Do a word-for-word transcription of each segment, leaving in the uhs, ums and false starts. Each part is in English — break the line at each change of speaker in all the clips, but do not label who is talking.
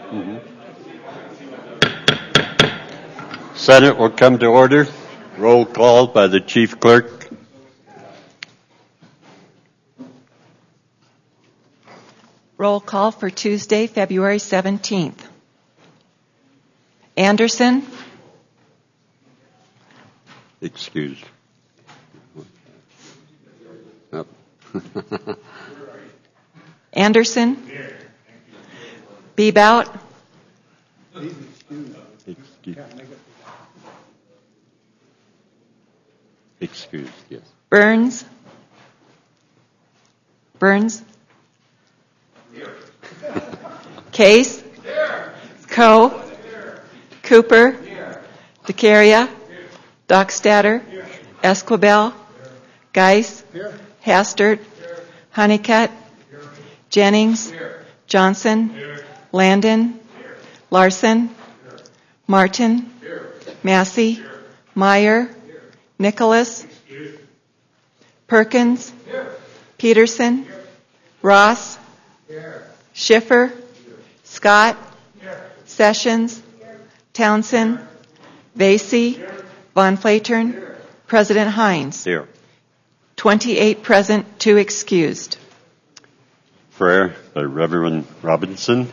Mm-hmm. Senate will come to order. Roll call by the Chief Clerk.
Roll call for Tuesday, February seventeenth. Anderson?
Excused. Yep.
Anderson? Bebout?
Excused. Excused, yes.
Burns? Burns? Case? Coe? Cooper? DeCaria? Dockstader? Esquibel? Geis? Hastert? Honeycutt? Jennings? Johnson? Landon? Larson? Martin? Massey? Meyer? Nicholas? Perkins? Peterson? Ross? Schiffer? Scott? Sessions? Townsend? Vasey? Von Flatern? President Hines?
Here.
twenty-eight present, two excused.
Prayer by Reverend Robinson.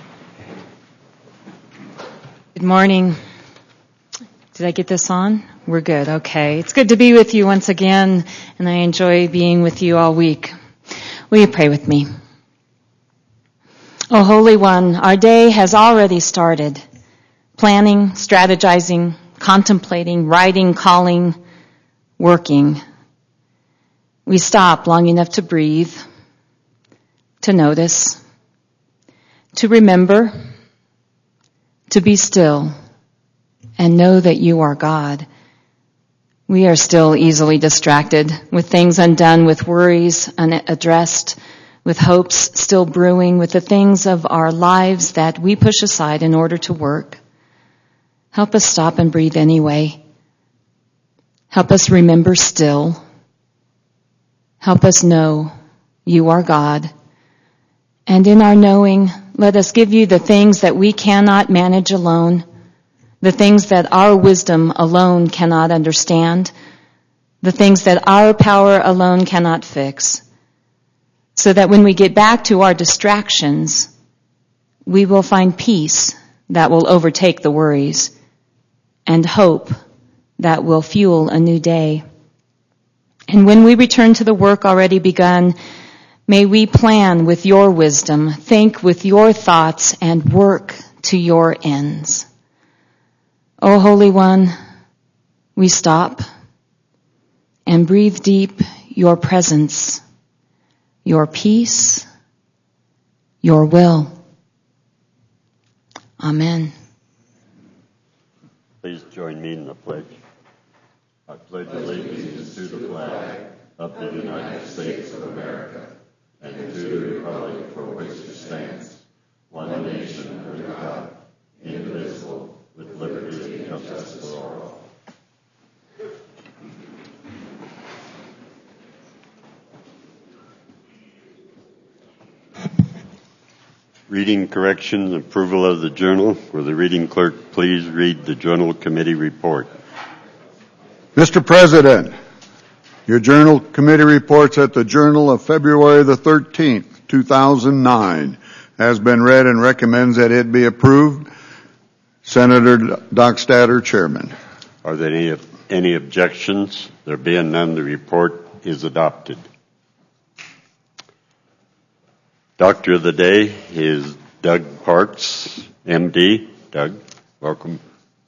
Good morning. Did I get this on? We're good. Okay. It's good to be with you once again, and I enjoy being with you all week. Will you pray with me? Oh, Holy One, our day has already started. Planning, strategizing, contemplating, writing, calling, working. We stop long enough to breathe, to notice, to remember, to be still, and know that you are God. We are still easily distracted with things undone, with worries unaddressed, with hopes still brewing, with the things of our lives that we push aside in order to work. Help us stop and breathe anyway. Help us remember still. Help us know you are God. And in our knowing, let us give you the things that we cannot manage alone, the things that our wisdom alone cannot understand, the things that our power alone cannot fix, so that when we get back to our distractions, we will find peace that will overtake the worries and hope that will fuel a new day. And when we return to the work already begun, may we plan with your wisdom, think with your thoughts, and work to your ends. O Holy One, we stop and breathe deep your presence, your peace, your will. Amen.
Please join me in the pledge. I pledge allegiance to the flag of the United States of America and to the republic for which it stands, one nation under God, indivisible, with liberty and justice for all. Reading correction, approval of the journal. Will the reading clerk please read the journal committee report?
Mister President, your journal committee reports at the Journal of February the thirteenth, two thousand nine has been read and recommends that it be approved. Senator Dockstader, Chairman.
Are there any, any objections? There being none, the report is adopted. Doctor of the day is Doug Parks, M D. Doug, welcome.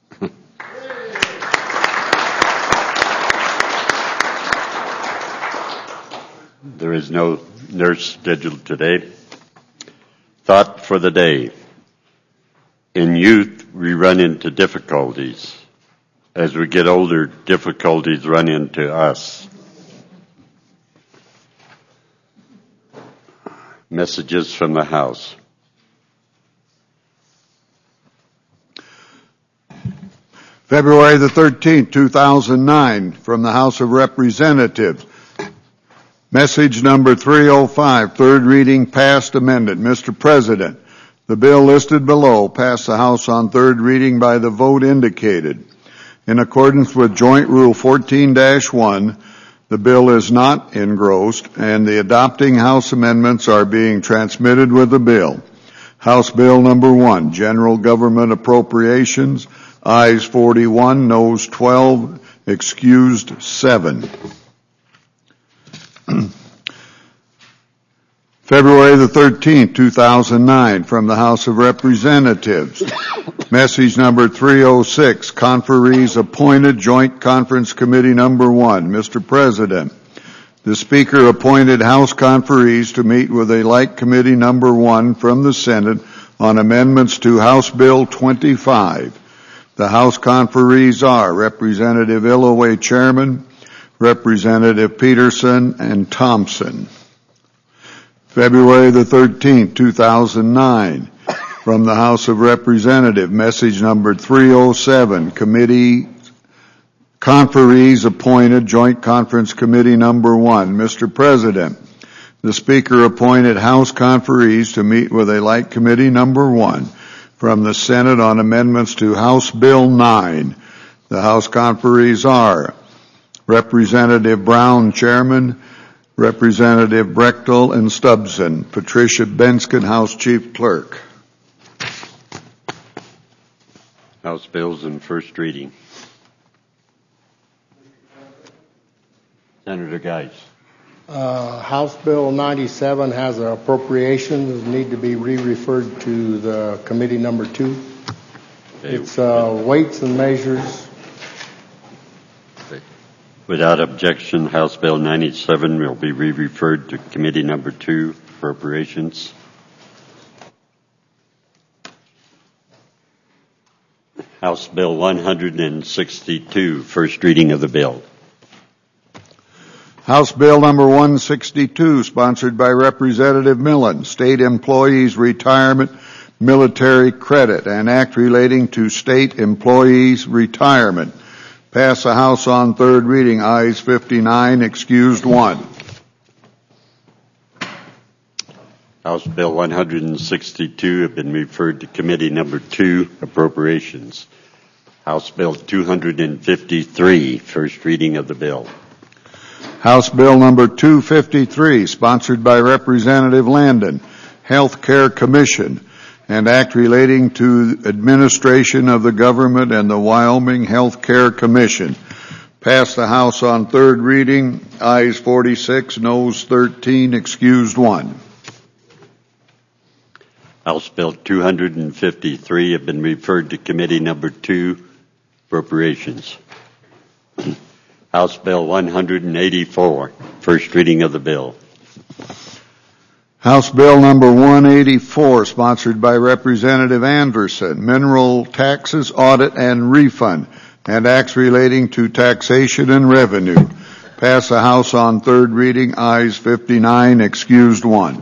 There is no nurse scheduled today. Thought for the day. In youth, we run into difficulties. As we get older, difficulties run into us. Messages from the House.
February the thirteenth, two thousand nine, from the House of Representatives. Message number three oh five, third reading, passed amendment. Mister President, The bill listed below passed the House on third reading by the vote indicated. In accordance with Joint Rule fourteen dash one, the bill is not engrossed, and the adopting House amendments are being transmitted with the bill. House Bill Number one, General Government Appropriations, ayes forty-one, noes twelve, excused seven. February the thirteenth, two thousand nine, from the House of Representatives. Message number three oh six, Conferees appointed, Joint Conference Committee Number one. Mister President, the Speaker appointed House conferees to meet with a like Committee Number one from the Senate on amendments to House Bill twenty-five. The House conferees are Representative Illoway, Chairman, Representative Peterson, and Thompson. February the thirteenth, two thousand nine, from the House of Representatives, message number three oh seven, Committee Conferees appointed, Joint Conference Committee Number one. Mister President, the Speaker appointed House conferees to meet with a like Committee Number one from the Senate on amendments to House Bill nine. The House conferees are Representative Brown, Chairman, Representative Brechtel and Stubbsen. Patricia Benskin, House Chief Clerk.
House bills in first reading. Senator Geis.
Uh, House Bill ninety-seven has an appropriations need to be re-referred to the committee number two. It's uh, weights and measures.
Without objection, House Bill ninety-seven will be re-referred to committee number two, appropriations. House Bill one sixty-two, first reading of the bill.
House Bill number one sixty-two, sponsored by Representative Millen, State Employees Retirement Military Credit, an act relating to state employees' retirement. Pass the House on third reading, ayes fifty-nine, excused one.
House Bill one sixty-two have been referred to committee number two, appropriations. House Bill two fifty-three, first reading of the bill.
House Bill number two fifty-three, sponsored by Representative Landon, Health Care Commission, and act relating to administration of the government and the Wyoming Health Care Commission. Pass the House on third reading, ayes forty-six, noes thirteen, excused one.
House Bill two fifty-three have been referred to committee number two, appropriations. House Bill one eighty-four, first reading of the bill.
House Bill number one eighty-four, sponsored by Representative Anderson, mineral taxes, audit, and refund, and acts relating to taxation and revenue. Pass the House on third reading, ayes fifty-nine, excused one.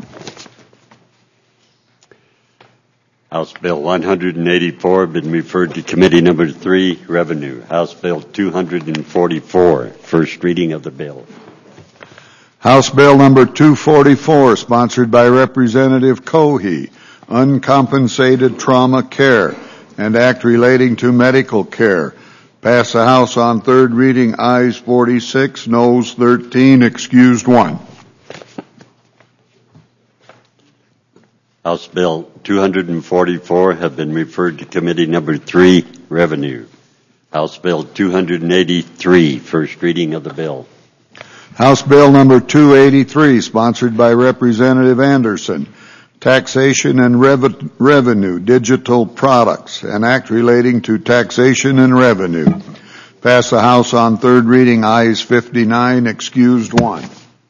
House Bill one eighty-four have been referred to committee number three, revenue. House Bill two forty-four, first reading of the bill.
House Bill number two forty-four, sponsored by Representative Cohey, uncompensated trauma care, and act relating to medical care. Pass the House on third reading, ayes forty-six, noes thirteen, excused one.
House Bill two forty-four have been referred to committee number three, revenue. House Bill two eighty-three, first reading of the bill.
House Bill number two eighty-three, sponsored by Representative Anderson, taxation and rev- revenue, digital products, an act relating to taxation and revenue. Pass the House on third reading, ayes fifty-nine, excused one.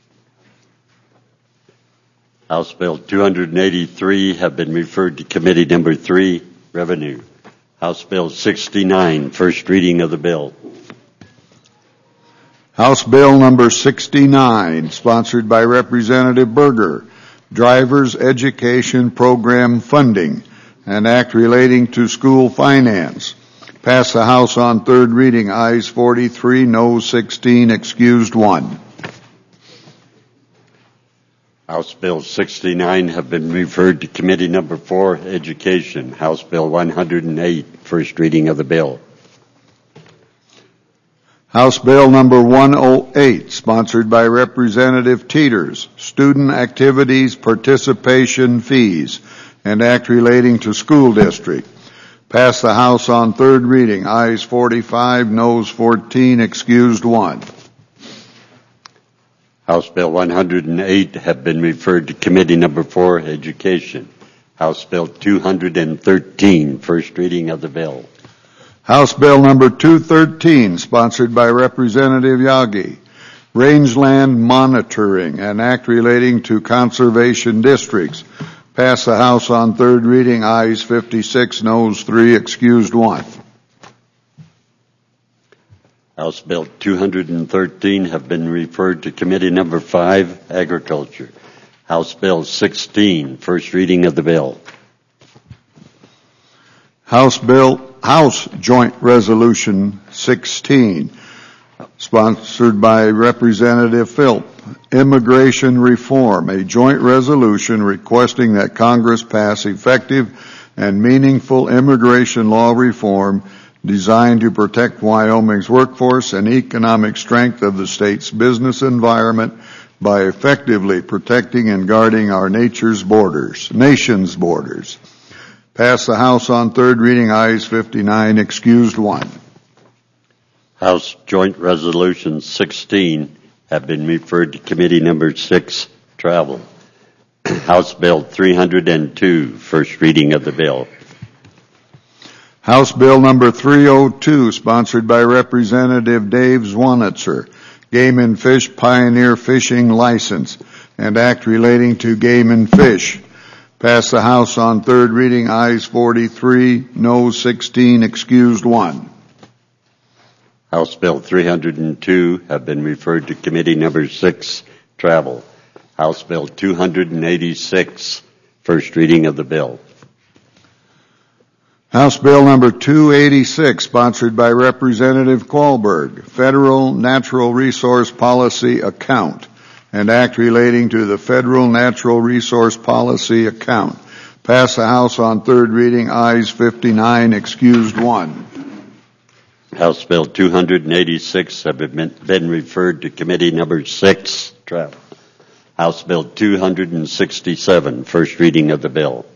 House Bill two eighty-three have been referred to committee number three, revenue. House Bill sixty-nine, first reading of the bill.
House Bill number sixty-nine, sponsored by Representative Berger, Drivers Education Program Funding, an act relating to school finance. Pass the House on third reading, ayes forty-three, noes sixteen, excused one.
House Bill sixty-nine have been referred to Committee Number four, Education. House Bill one hundred eight, first reading of the bill.
House Bill number one oh eight, sponsored by Representative Teeters, Student Activities Participation Fees, and Act relating to school district. Passed the House on third reading. Ayes forty-five, noes fourteen, excused one.
House Bill one hundred eight have been referred to Committee Number four, Education. House Bill two hundred thirteen, first reading of the bill.
House Bill number two thirteen, sponsored by Representative Yagi, Rangeland Monitoring, an act relating to conservation districts. Passed the House on third reading. Ayes fifty-six, noes three, excused one.
House Bill two hundred thirteen have been referred to Committee Number five, Agriculture. House Bill sixteen, first reading of the bill.
House Bill, House Joint Resolution sixteen, sponsored by Representative Philp, Immigration Reform, a joint resolution requesting that Congress pass effective and meaningful immigration law reform designed to protect Wyoming's workforce and economic strength of the state's business environment by effectively protecting and guarding our nature's borders, nation's borders. Passed the House on third reading. Ayes fifty-nine, excused one.
House Joint Resolution sixteen have been referred to Committee Number six, Travel. House Bill three hundred two, first reading of the bill.
House Bill number three oh two, sponsored by Representative Dave Zwanitzer, Game and Fish Pioneer Fishing License, and act relating to game and fish. Passed the House on third reading. Ayes forty-three, noes sixteen, excused one.
House Bill three hundred two have been referred to Committee Number six, Travel. House Bill two hundred eighty-six, first reading of the bill.
House Bill number two eighty-six, sponsored by Representative Qualberg, Federal Natural Resource Policy Account, and act relating to the Federal Natural Resource Policy Account. Passed the House on third reading. Ayes fifty-nine, excused one.
House Bill two hundred eighty-six have been, been referred to Committee Number six, Travel. House Bill two hundred sixty-seven, first reading of the bill.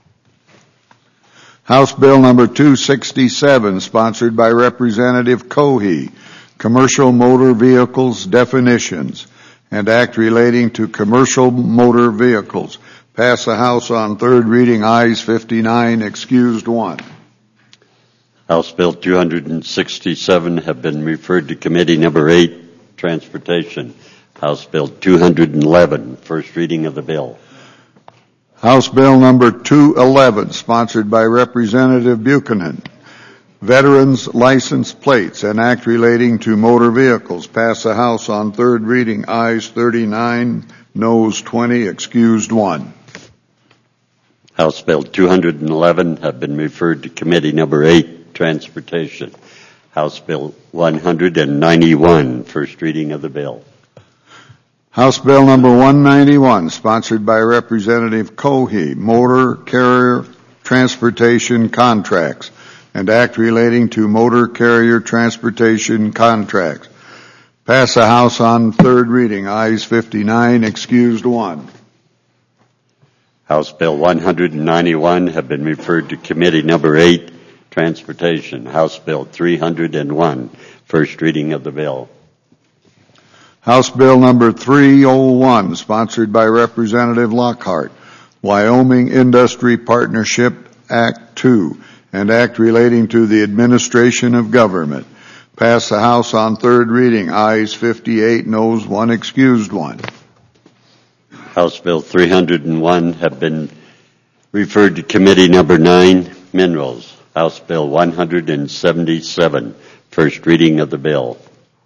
House Bill number two sixty-seven, sponsored by Representative Cohey, Commercial Motor Vehicles Definitions, and act relating to commercial motor vehicles. Passed the House on third reading. Ayes fifty-nine, excused one.
House Bill two hundred sixty-seven have been referred to Committee Number eight, Transportation. House Bill two hundred eleven, first reading of the bill.
House Bill number two eleven, sponsored by Representative Buchanan, Veterans License Plates, and act relating to motor vehicles. Passed the House on third reading. Ayes thirty-nine, noes twenty, excused one.
House Bill two hundred eleven have been referred to Committee Number eight, Transportation. House Bill one hundred ninety-one, first reading of the bill.
House Bill number one ninety-one, sponsored by Representative Cohey, Motor Carrier Transportation Contracts, and act relating to motor carrier transportation contracts. Passed the House on third reading. Ayes fifty-nine, excused one.
House Bill one hundred ninety-one have been referred to Committee Number eight, Transportation. House Bill three hundred one, first reading of the bill.
House Bill number three oh one, sponsored by Representative Lockhart, Wyoming Industry Partnership Act two, and act relating to the administration of government. Passed the House on third reading. Ayes fifty-eight, noes one, excused one.
House Bill three hundred one have been referred to Committee Number nine, Minerals. House Bill one hundred seventy-seven, first reading of the bill.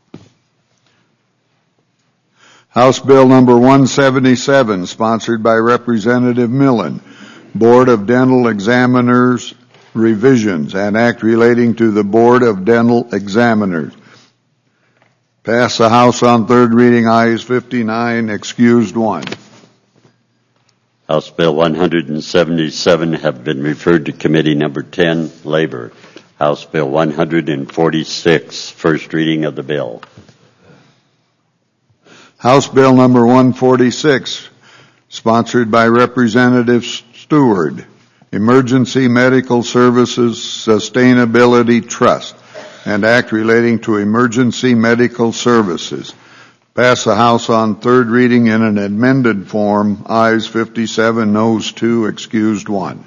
House Bill number one seventy-seven, sponsored by Representative Millen, Board of Dental Examiners Revisions, and act relating to the Board of Dental Examiners. Passed the House on third reading. Ayes fifty-nine, excused one.
House Bill one hundred seventy-seven have been referred to Committee Number ten, Labor. House Bill one hundred forty-six, first reading of the bill.
House Bill number one forty-six, sponsored by Representative Stewart, Emergency Medical Services Sustainability Trust, and Act relating to emergency medical services. Pass the House on third reading in an amended form. Ayes fifty-seven, noes two, excused one.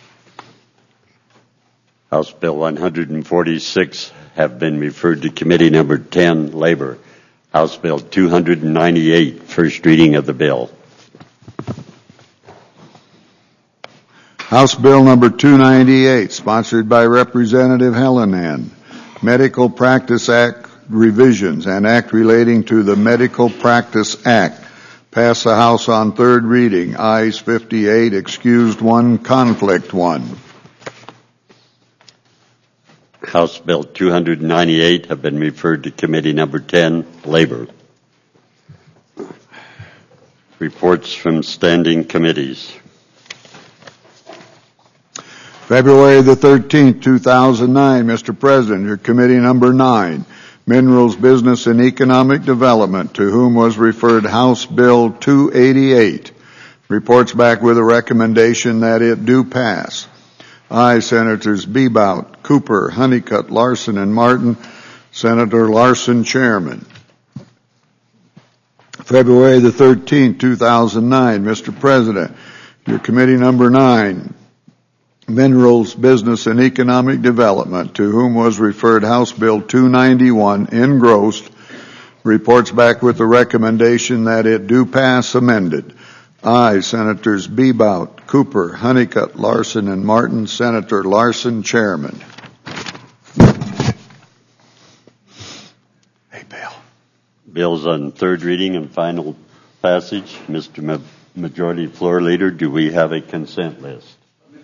House Bill one hundred forty-six have been referred to Committee Number ten, Labor. House Bill two hundred ninety-eight, first reading of the bill.
House Bill number two ninety-eight, sponsored by Representative Hallinan, Medical Practice Act revisions and Act relating to the Medical Practice Act. Pass the House on third reading. Ayes fifty-eight, excused one, conflict one.
House Bill two hundred ninety-eight have been referred to Committee Number ten, Labor. Reports from standing committees.
February the thirteenth, two thousand nine, Mister President, your Committee Number nine, Minerals, Business, and Economic Development, to whom was referred House Bill two eighty-eight, reports back with a recommendation that it do pass. Aye, Senators Bebout, Cooper, Honeycutt, Larson, and Martin. Senator Larson, Chairman. February the thirteenth, two thousand nine, Mister President, your Committee Number nine, Minerals, Business, and Economic Development, to whom was referred House Bill two ninety-one, engrossed, reports back with the recommendation that it do pass amended. Aye, Senators Bebout, Cooper, Honeycutt, Larson, and Martin. Senator Larson, Chairman. Hey, Bill.
Bills on third reading and final passage. Mister Ma- Majority Floor Leader, do we have a consent list?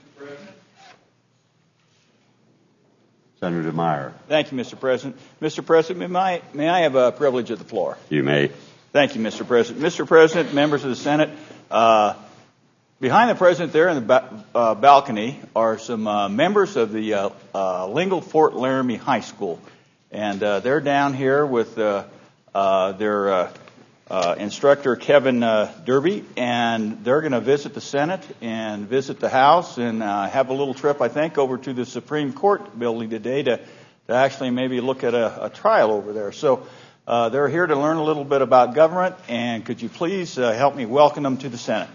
Senator Meyer.
Thank you, Mister President. Mister President, may I, may I have a privilege of the floor?
You may.
Thank you, Mister President. Mister President, members of the Senate, uh, behind the President there in the ba- uh, balcony are some uh, members of the uh, uh, Lingle Fort Laramie High School. And uh, they're down here with uh, uh, their uh, uh, instructor, Kevin uh, Derby, and they're going to visit the Senate and visit the House and uh, have a little trip, I think, over to the Supreme Court building today to, to actually maybe look at a, a trial over there. So uh, they're here to learn a little bit about government, and could you please uh, help me welcome them to the Senate?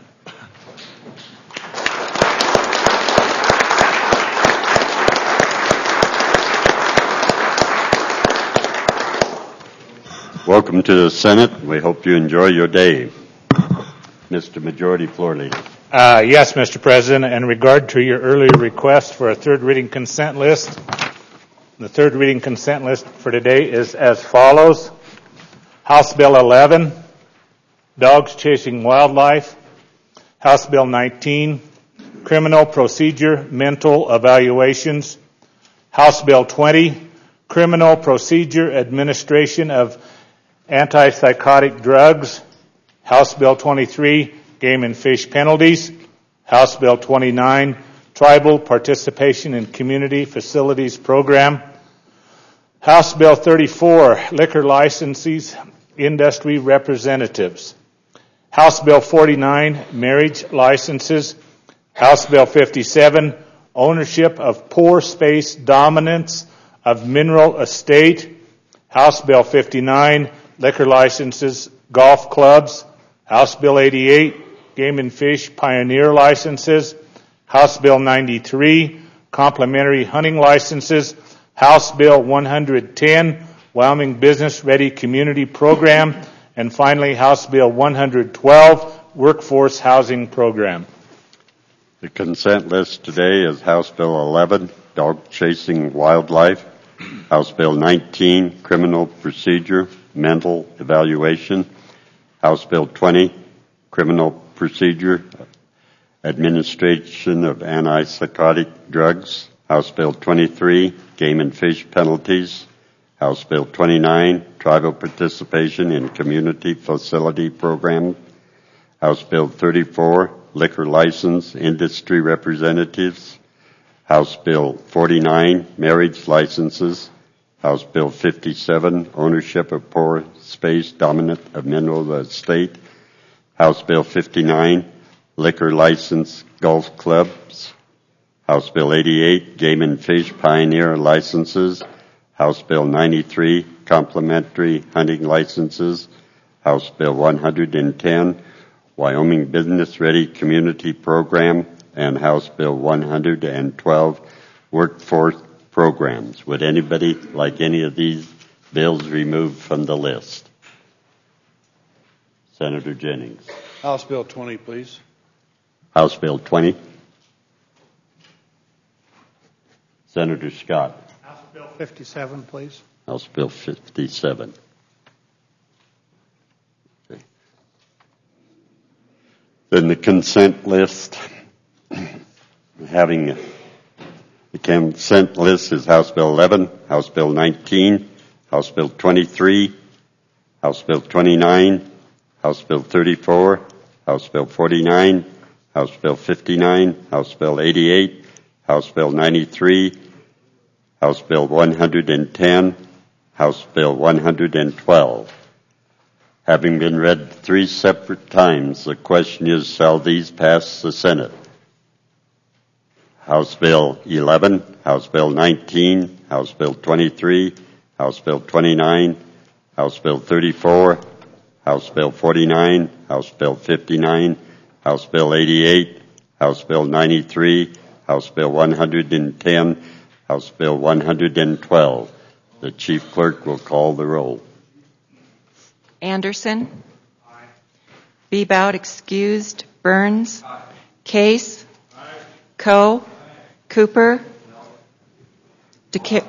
Welcome to the Senate. We hope you enjoy your day. Mister Majority Floor Leader.
Uh, yes, Mister President. In regard to your earlier request for a third reading consent list, the third reading consent list for today is as follows. House Bill eleven, Dogs Chasing Wildlife. House Bill nineteen, Criminal Procedure Mental Evaluations. House Bill twenty, Criminal Procedure Administration of Antipsychotic Drugs. House Bill twenty-three, Game and Fish Penalties. House Bill twenty-nine, Tribal Participation in Community Facilities Program. House Bill thirty-four, Liquor Licensees, Industry Representatives. House Bill forty-nine, Marriage Licenses. House Bill fifty-seven, Ownership of Pore Space Dominance of Mineral Estate. House Bill fifty-nine, Liquor Licenses, Golf Clubs. House Bill eighty-eight, Game and Fish Pioneer Licenses. House Bill ninety-three, Complementary Hunting Licenses. House Bill one hundred ten, Wyoming Business Ready Community Program. And finally, House Bill one hundred twelve, Workforce Housing Program.
The consent list today is House Bill eleven, Dog Chasing Wildlife. House Bill nineteen, Criminal Procedure Mental Evaluation. House Bill twenty, Criminal Procedure Administration of Antipsychotic Drugs. House Bill twenty-three, Game and Fish Penalties. House Bill twenty-nine, Tribal Participation in Community Facility Program. House Bill thirty-four, liquor license, industry representatives. House Bill forty-nine, marriage licenses. House Bill fifty-seven, ownership of pore space dominant of mineral estate. House Bill fifty-nine, liquor license, golf clubs. House Bill eighty-eight, game and fish pioneer licenses. House Bill ninety-three, complementary hunting licenses. House Bill one hundred ten, Wyoming Business Ready Community Program, and House Bill one hundred twelve, workforce programs. Would anybody like any of these bills removed from the list? Senator Jennings.
House Bill twenty, please.
House Bill twenty. Senator Scott.
House Bill fifty-seven, please.
House Bill fifty-seven. Okay. Then the consent list. Having the consent list is House Bill eleven, House Bill nineteen, House Bill twenty-three, House Bill twenty-nine, House Bill thirty-four, House Bill forty-nine, House Bill fifty-nine, House Bill eighty-eight, House Bill ninety-three, House Bill one hundred ten, House Bill one hundred twelve. Having been read three separate times, the question is, shall these pass the Senate? House Bill eleven, House Bill nineteen, House Bill twenty-three, House Bill twenty-nine, House Bill thirty-four, House Bill forty-nine, House Bill fifty-nine, House Bill eighty-eight, House Bill ninety-three, House Bill one hundred ten, House Bill one hundred twelve. The Chief Clerk will call the roll.
Anderson. Aye. Bebout excused. Burns. Aye. Case. Aye. Coe. Aye. Cooper. No. Deca-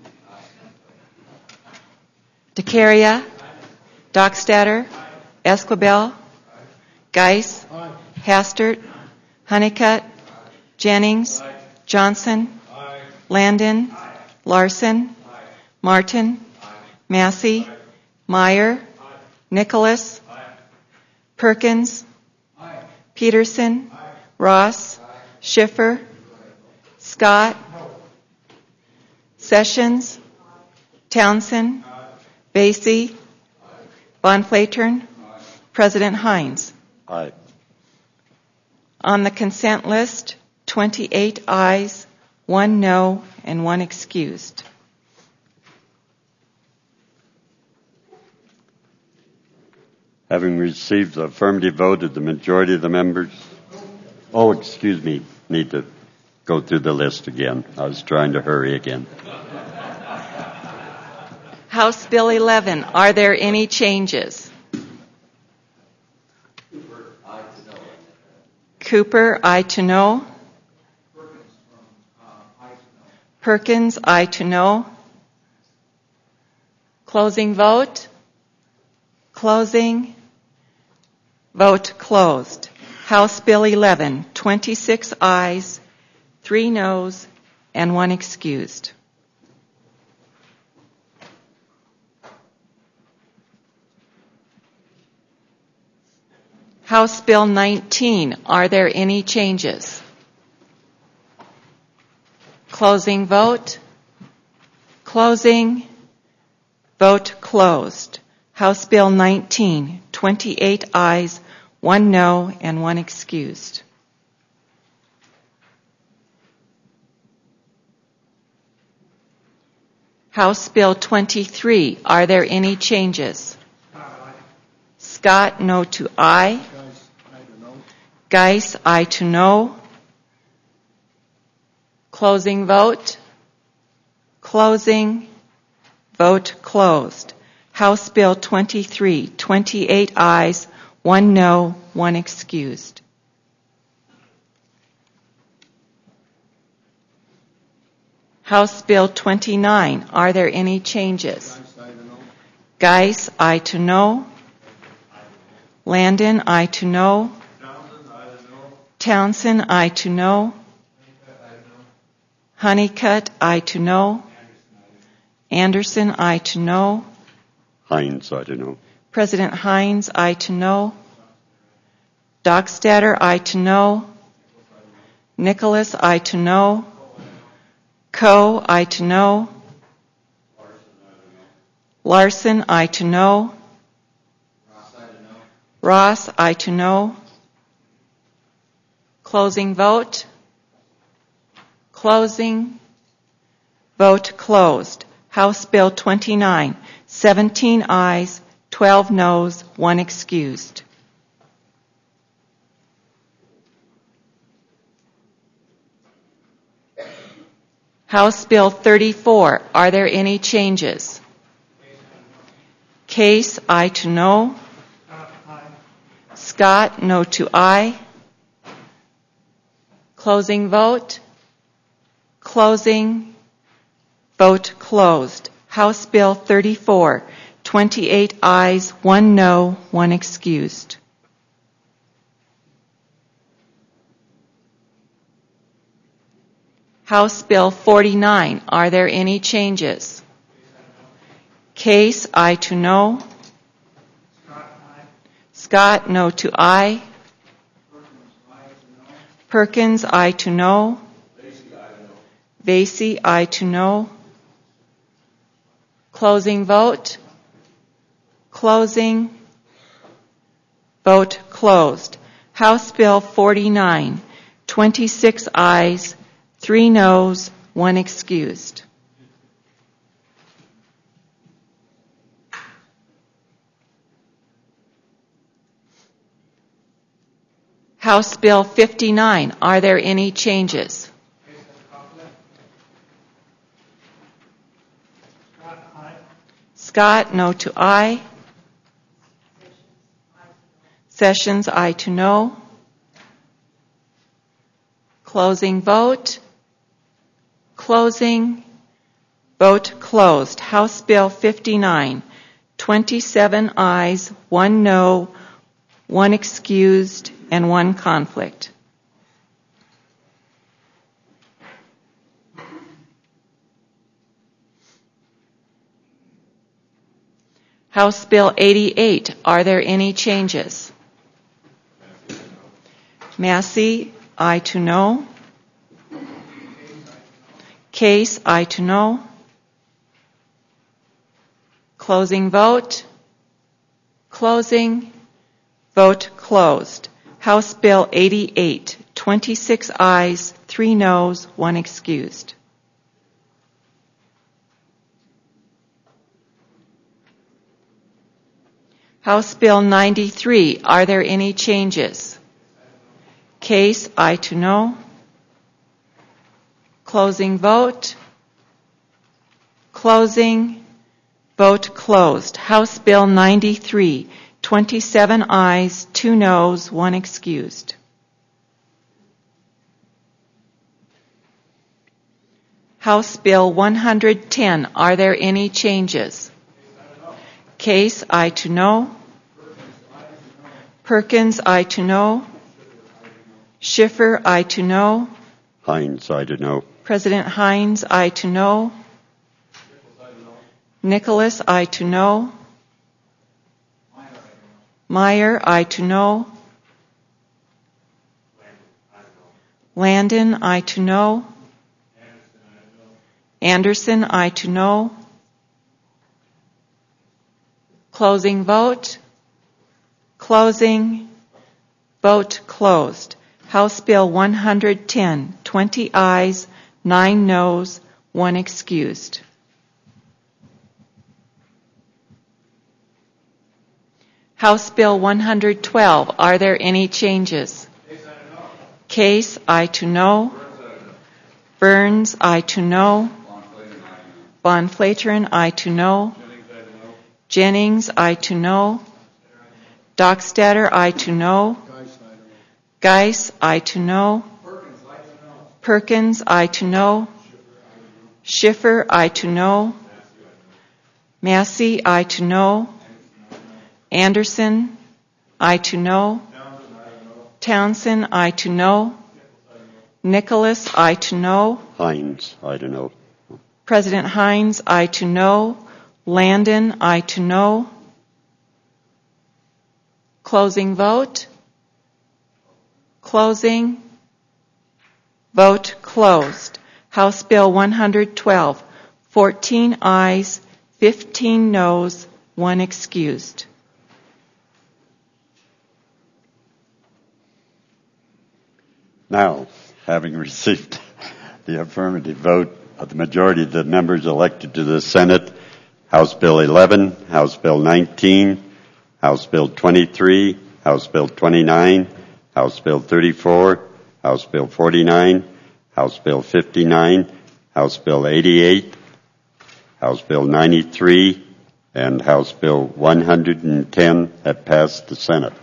DeCaria. Dockstader. Aye. Esquibel. Aye. Geis. Aye. Hastert. Honeycutt. Aye. Jennings. Aye. Johnson. Aye. Landon. Aye. Larson. Aye. Martin. Aye. Massey. Aye. Meyer. Aye. Nicholas. Aye. Perkins. Aye. Peterson. Aye. Ross. Aye. Schiffer. Aye. Scott. No. Sessions. Aye. Townsend. Aye. Basie. Aye. Von Flatern. Aye. President Hines.
Aye.
On the consent list, twenty-eight ayes, one no, and one excused.
Having received the affirmative vote of the majority of the members, oh, excuse me, need to go through the list again. I was trying to hurry again.
House Bill eleven, are there any changes? Cooper, aye to no. Perkins, aye to no. Closing vote. Closing. Vote closed. House Bill eleven, twenty-six ayes, three noes, and one excused. House Bill nineteen, are there any changes? Closing vote. Closing. Vote closed. House Bill nineteen, twenty-eight ayes, one no, and one excused. House Bill twenty-three, are there any changes? Scott, no to aye. Geis, aye to no. Closing vote. Closing. Vote closed. House Bill twenty-three, twenty-eight ayes, one no, one excused. House Bill twenty-nine, are there any changes? Geis, aye to no. Landon, aye to no. Townsend, aye to no. Honeycutt, aye to no. Anderson, aye to no.
Hines, aye to no. Hines, aye to no.
President Hines, aye to no. Dockstader, I to know. Nicholas, I to know. Coe, I to know. Larson, I to know. Ross, I to know. Closing vote. Closing. Vote closed. House Bill twenty-nine, seventeen ayes, twelve noes, one excused. House Bill thirty-four, are there any changes? Case, I to no. Scott, no to aye. Closing vote. Closing. Vote closed. House Bill thirty-four, twenty-eight ayes, one no, one excused. House Bill forty-nine, are there any changes? Case, I to no. Scott, no to aye. Perkins, I to no. Vasey, I to no. Closing vote. Closing. Vote closed. House Bill forty-nine, twenty-six ayes, three noes, one excused. House Bill fifty-nine, are there any changes? Scott, no to aye. Sessions, aye to no. Closing vote. Closing. Vote closed. House Bill fifty-nine, twenty-seven ayes, one no, one excused, and one conflict. House Bill eighty-eight, are there any changes? Massey, aye to no. Case, aye to no. Closing vote. Closing. Vote closed. House Bill eighty-eight, twenty-six ayes, three noes, one excused. House Bill ninety-three, are there any changes? Case, aye to no. Closing vote. Closing. Vote closed. House Bill ninety-three, twenty-seven ayes, two noes, one excused. House Bill one hundred ten, are there any changes? Case, aye to no. Perkins, aye to no. Schiffer, aye to no.
Hines, aye to no.
President Hines, aye to no. Nicholas, aye to no. Meyer, aye to no. Landon, aye to no. Anderson, aye to no. Closing vote. Closing. Vote closed. House Bill one hundred ten, twenty ayes, nine noes, one excused. House Bill one hundred twelve, are there any changes? Case, aye to no. Burns, aye to no. Von Flateren, aye to no. Jennings, aye to no. Dockstader, aye to no. Geis, aye to no. Perkins, aye to no. Schiffer, aye to no. Massey, aye to no. Anderson, aye to no. Townsend, aye to no. Nicholas, aye to no.
Hines, aye to no.
President Hines, aye to no. Landon, aye to no. Closing vote. Closing. Vote closed. House Bill one hundred twelve, fourteen ayes, fifteen noes, one excused.
Now, having received the affirmative vote of the majority of the members elected to the Senate, House Bill eleven, House Bill nineteen, House Bill twenty-three, House Bill twenty-nine, House Bill thirty-four, House Bill forty-nine, House Bill fifty-nine, House Bill eighty-eight, House Bill ninety-three, and House Bill one hundred ten have passed the Senate.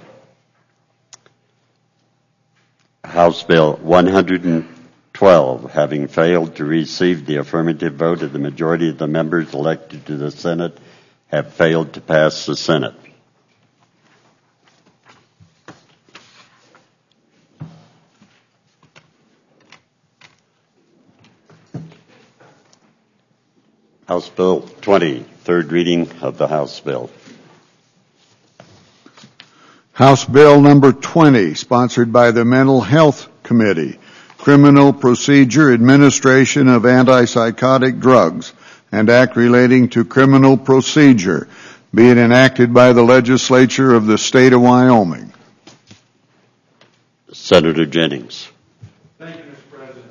House Bill one hundred twelve, having failed to receive the affirmative vote of the majority of the members elected to the Senate, have failed to pass the Senate. House Bill twenty, third reading of the House bill.
House Bill number twenty, sponsored by the Mental Health Committee, Criminal Procedure Administration of Antipsychotic Drugs and Act relating to criminal procedure, be it enacted by the legislature of the state of Wyoming.
Senator Jennings.
Thank you, Mister President.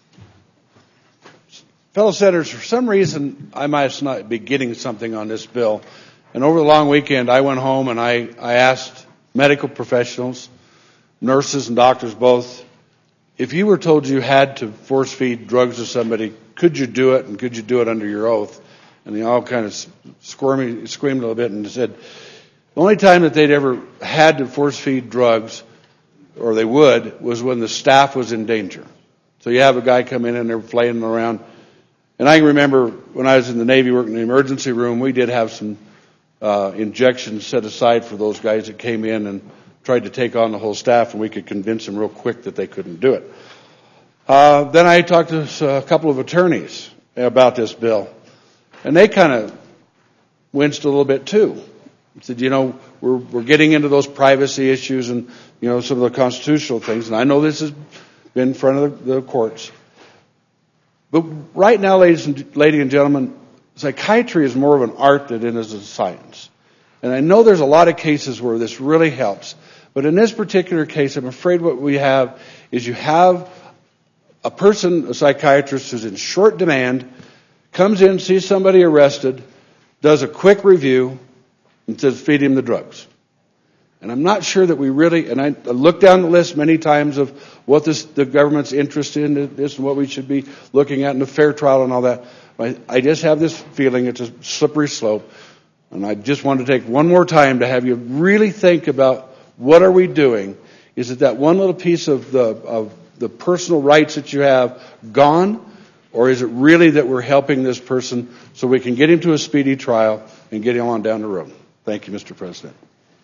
Fellow senators, for some reason, I might not be getting something on this bill. And over the long weekend, I went home and I, I asked medical professionals, nurses and doctors both, if you were told you had to force feed drugs to somebody, could you do it, and could you do it under your oath? And they all kind of squirmy, screamed a little bit and said the only time that they'd ever had to force feed drugs, or they would, was when the staff was in danger. So you have a guy come in and they're flailing around. And I can remember when I was in the Navy working in the emergency room, we did have some uh, injections set aside for those guys that came in and tried to take on the whole staff, and we could convince them real quick that they couldn't do it. Uh, then I talked to a couple of attorneys about this bill, and they kind of winced a little bit too. Said, you know, we're we're getting into those privacy issues and, you know, some of the constitutional things, and I know this has been in front of the, the courts. But right now, ladies and, ladies and gentlemen, psychiatry is more of an art than it is a science. And I know there's a lot of cases where this really helps. But in this particular case, I'm afraid what we have is you have a person, a psychiatrist who's in short demand, comes in, sees somebody arrested, does a quick review, and says, feed him the drugs. And I'm not sure that we really, and I looked down the list many times of what this, the government's interest in this and what we should be looking at in a fair trial and all that. I, I just have this feeling it's a slippery slope. And I just want to take one more time to have you really think about what are we doing? Is it that one little piece of the of the personal rights that you have gone? Or is it really that we're helping this person so we can get him to a speedy trial and get him on down the road? Thank you, Mister President.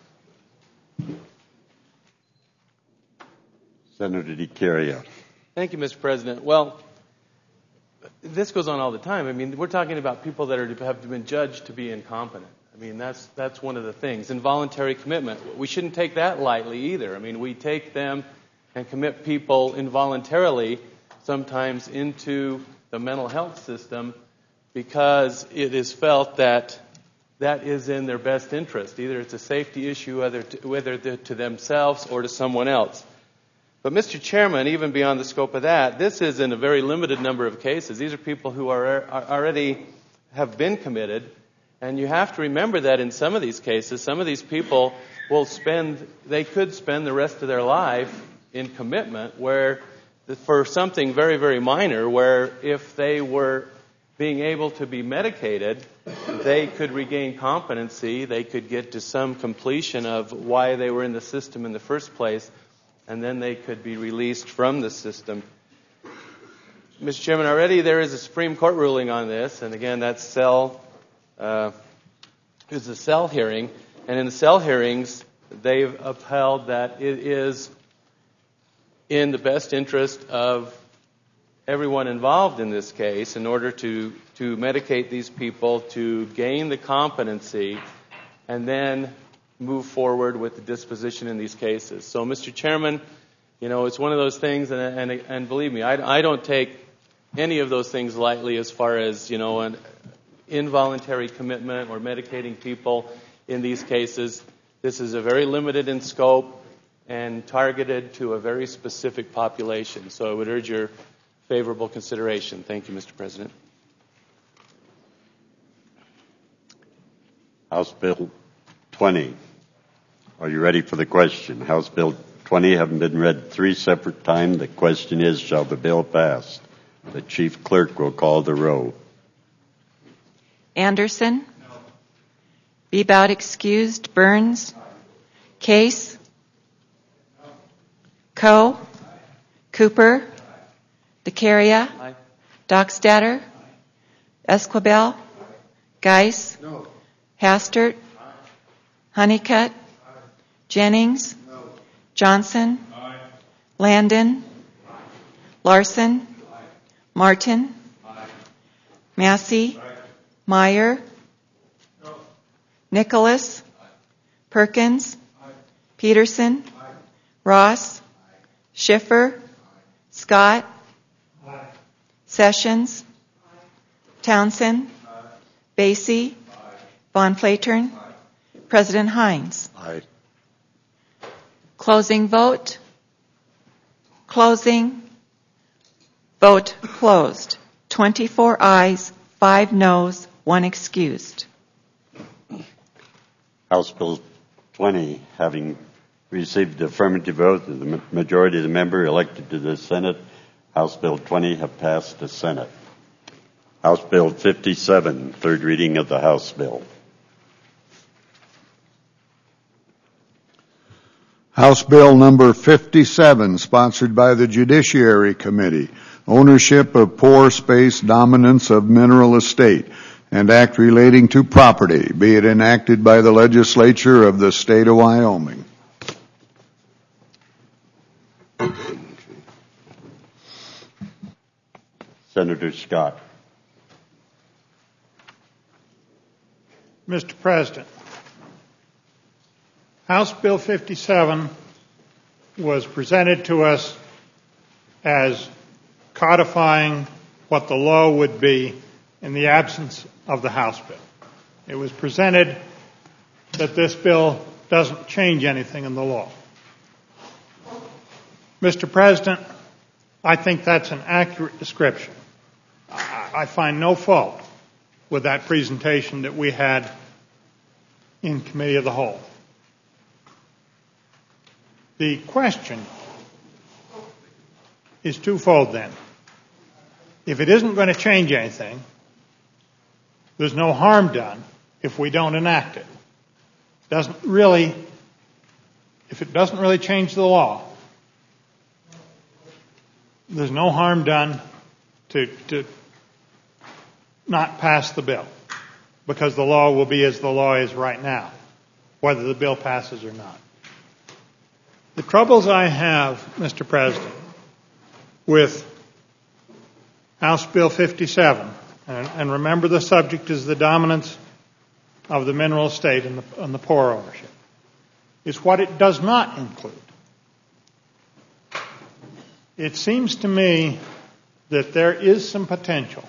Senator DiCaria.
Thank you, Mister President. Well, this goes on all the time. I mean, we're talking about people that are, have been judged to be incompetent. I mean, that's that's one of the things. Involuntary commitment. We shouldn't take that lightly either. I mean, we take them and commit people involuntarily sometimes into the mental health system because it is felt that that is in their best interest. Either it's a safety issue, whether to, whether to themselves or to someone else. But, Mister Chairman, even beyond the scope of that, this is in a very limited number of cases. These are people who are, are already have been committed. And you have to remember that in some of these cases, some of these people will spend, they could spend the rest of their life in commitment where, for something very, very minor, where if they were being able to be medicated, they could regain competency, they could get to some completion of why they were in the system in the first place, and then they could be released from the system. Mister Chairman, already there is a Supreme Court ruling on this, and again, that's cell, uh, is a cell hearing, and in the cell hearings, they've upheld that it is in the best interest of everyone involved in this case in order to, to medicate these people, to gain the competency, and then move forward with the disposition in these cases. So, Mister Chairman, You know, it's one of those things, and and, and believe me, I, I don't take any of those things lightly as far as, you know, an involuntary commitment or medicating people in these cases. This is a very limited in scope and targeted to a very specific population. So I would urge your favorable consideration. Thank you, Mister President.
House Bill twenty. Are you ready for the question? House Bill twenty having been read three separate times, the question is, shall the bill pass? The chief clerk will call the roll.
Anderson? No. Bebout excused. Burns? Aye. Case? No. Coe? Aye. Cooper? Aye. DeCaria?
Aye.
Dockstader? Aye. Esquivel? Aye. Geis?
No.
Hastert? Aye. Honeycutt? Aye. Jennings?
No.
Johnson?
Aye.
Landon? Aye. Larson?
Aye.
Martin?
Aye.
Massey?
Aye.
Meyer?
No.
Nicholas?
Aye.
Perkins?
Aye.
Peterson?
Aye.
Ross? Aye. Schiffer? Aye. Scott?
Aye.
Sessions? Aye. Townsend?
Aye.
Basie?
Aye.
Von Flatern?
Aye.
President Hines?
Aye.
Closing vote. Closing. Vote closed. twenty-four ayes, five noes, one excused.
House Bill twenty having received the affirmative vote of the majority of the member elected to the Senate, House Bill twenty have passed the Senate. House Bill fifty-seven, third reading of the House bill.
House Bill number fifty-seven, sponsored by the Judiciary Committee, ownership of pore space dominance of mineral estate, and act relating to property, be it enacted by the legislature of the state of Wyoming.
Senator Scott.
Mister President, House Bill fifty-seven was presented to us as codifying what the law would be in the absence of the House bill. It was presented that this bill doesn't change anything in the law. Mister President, I think that's an accurate description. I find no fault with that presentation that we had in Committee of the Whole. The question is twofold then. If it isn't going to change anything, there's no harm done if we don't enact it. Doesn't really, if it doesn't really change the law, there's no harm done to, to not pass the bill, because the law will be as the law is right now, whether the bill passes or not. The troubles I have, Mister President, with House Bill fifty-seven, and, and remember the subject is the dominance of the mineral estate and the, and the pore ownership, is what it does not include. It seems to me that there is some potential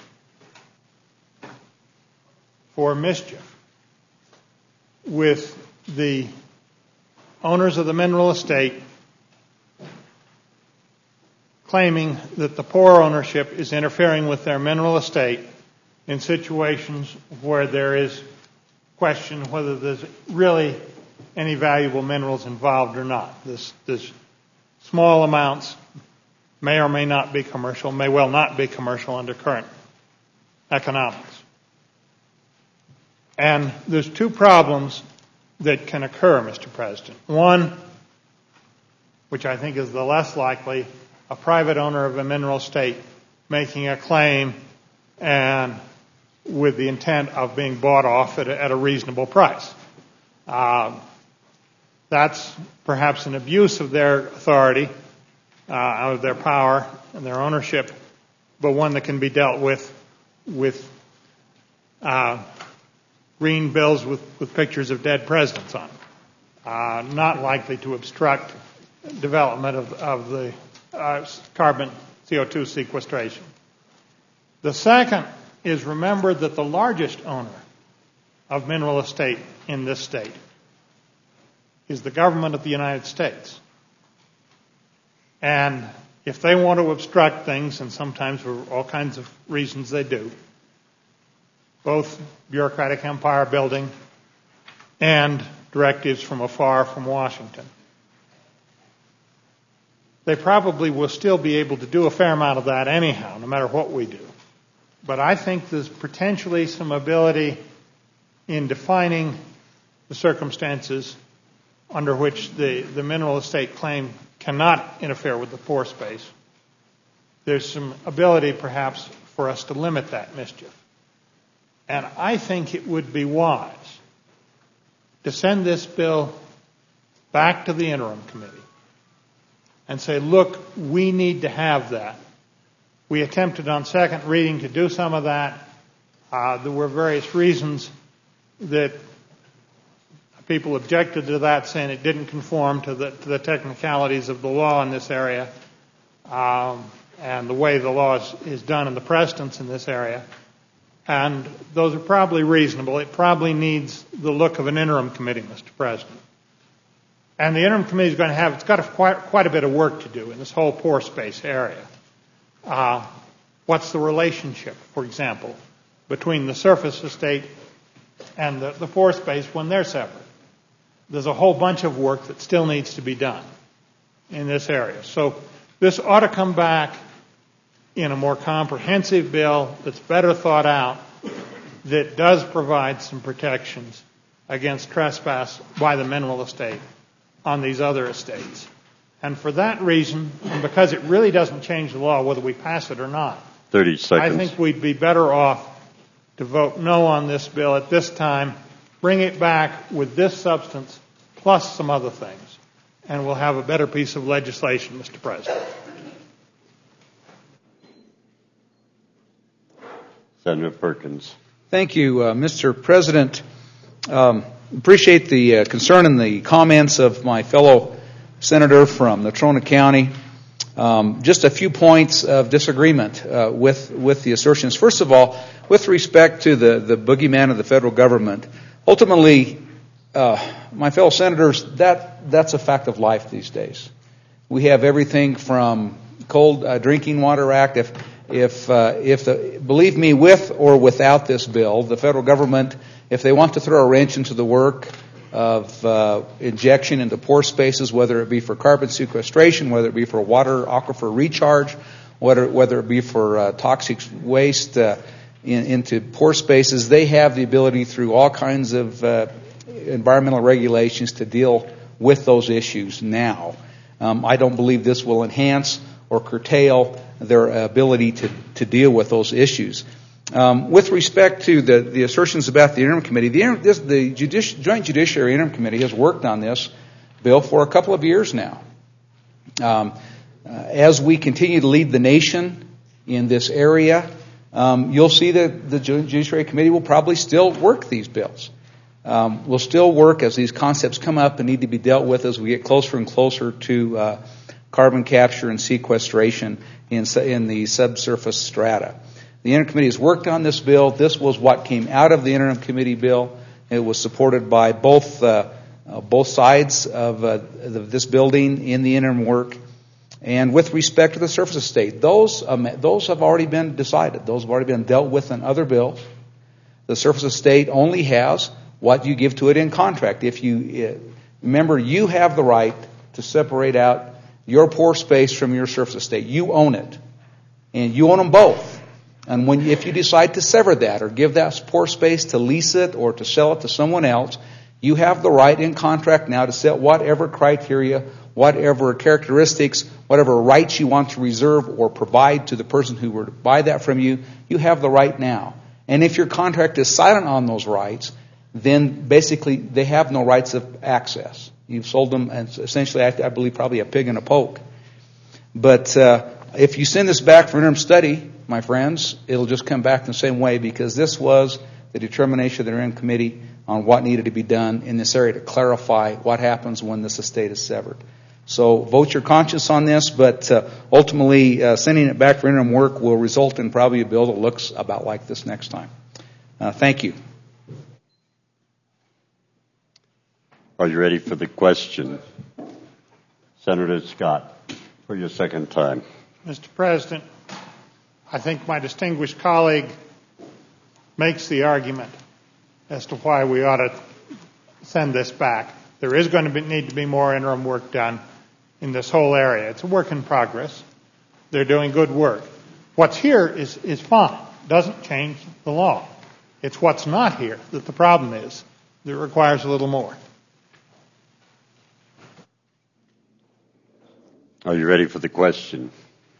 for mischief with the owners of the mineral estate claiming that the pore ownership is interfering with their mineral estate in situations where there is question whether there's really any valuable minerals involved or not. This, this small amounts may or may not be commercial, may well not be commercial under current economics. And there's two problems that can occur, Mister President. One, which I think is the less likely, a private owner of a mineral estate making a claim and with the intent of being bought off at a, at a reasonable price. Uh, that's perhaps an abuse of their authority, uh, of their power and their ownership, but one that can be dealt with with uh, green bills with, with pictures of dead presidents on them. Uh, not likely to obstruct development of, of the uh, carbon C O two sequestration. The second is remember that the largest owner of mineral estate in this state is the government of the United States. And if they want to obstruct things, and sometimes for all kinds of reasons they do, both bureaucratic empire building and directives from afar from Washington, they probably will still be able to do a fair amount of that anyhow, no matter what we do. But I think there's potentially some ability in defining the circumstances under which the, the mineral estate claim cannot interfere with the pore space. There's some ability perhaps for us to limit that mischief. And I think it would be wise to send this bill back to the interim committee and say, look, we need to have that. We attempted on second reading to do some of that. Uh, there were various reasons that people objected to that, saying it didn't conform to the, to the technicalities of the law in this area um, and the way the law is, is done and the precedents in this area. And those are probably reasonable. It probably needs the look of an interim committee, Mister President. And the interim committee is going to have, it's got a, quite, quite a bit of work to do in this whole pore space area. Uh, what's the relationship, for example, between the surface estate and the, the pore space when they're separate? There's a whole bunch of work that still needs to be done in this area. So this ought to come back in a more comprehensive bill that's better thought out, that does provide some protections against trespass by the mineral estate on these other estates. And for that reason, and because it really doesn't change the law whether we pass it or not,
thirty seconds.
I think we'd be better off to vote no on this bill at this time, bring it back with this substance plus some other things, and we'll have a better piece of legislation, Mister President.
Senator Perkins.
Thank you, uh, Mister President. Um, appreciate the uh, concern and the comments of my fellow senator from Natrona County. Um, just a few points of disagreement uh, with with the assertions. First of all, with respect to the, the boogeyman of the federal government, ultimately, uh, my fellow senators, that that's a fact of life these days. We have everything from Cold uh, Drinking Water Act. If if uh, if the, believe me, with or without this bill, the federal government, if they want to throw a wrench into the work of uh, injection into pore spaces, whether it be for carbon sequestration, whether it be for water aquifer recharge, whether whether it be for uh, toxic waste uh, in, into pore spaces, they have the ability through all kinds of uh, environmental regulations to deal with those issues now. Um, I don't believe this will enhance or curtail their ability to, to deal with those issues. Um, with respect to the, the assertions about the interim committee, the, this, the Judici- Joint Judiciary Interim Committee has worked on this bill for a couple of years now. Um, uh, as we continue to lead the nation in this area, um, you'll see that the Judiciary Committee will probably still work these bills. Um, we'll still work as these concepts come up and need to be dealt with as we get closer and closer to uh, carbon capture and sequestration in, in the subsurface strata. The Interim Committee has worked on this bill. This was what came out of the Interim Committee bill. It was supported by both uh, uh, both sides of uh, the, this building in the interim work. And with respect to the surface estate, those um, those have already been decided. Those have already been dealt with in other bills. The surface estate only has what you give to it in contract. If you uh, remember, you have the right to separate out your pore space from your surface estate. You own it, and you own them both. And when, if you decide to sever that or give that pore space to lease it or to sell it to someone else, you have the right in contract now to set whatever criteria, whatever characteristics, whatever rights you want to reserve or provide to the person who were to buy that from you. You have the right now. And if your contract is silent on those rights, then basically they have no rights of access. You've sold them, and essentially, I, I believe, probably a pig in a poke. But uh, if you send this back for interim study, my friends, it'll just come back in the same way, because this was the determination of the interim committee on what needed to be done in this area to clarify what happens when this estate is severed. So vote your conscience on this, but uh, ultimately uh, sending it back for interim work will result in probably a bill that looks about like this next time. Uh, thank you.
Are you ready for the question? Senator Scott, for your second time.
Mister President, I think my distinguished colleague makes the argument as to why we ought to send this back. There is going to be, need to be more interim work done in this whole area. It's a work in progress. They're doing good work. What's here is, is fine. Doesn't change the law. It's what's not here that the problem is that requires a little more.
Are you ready for the question?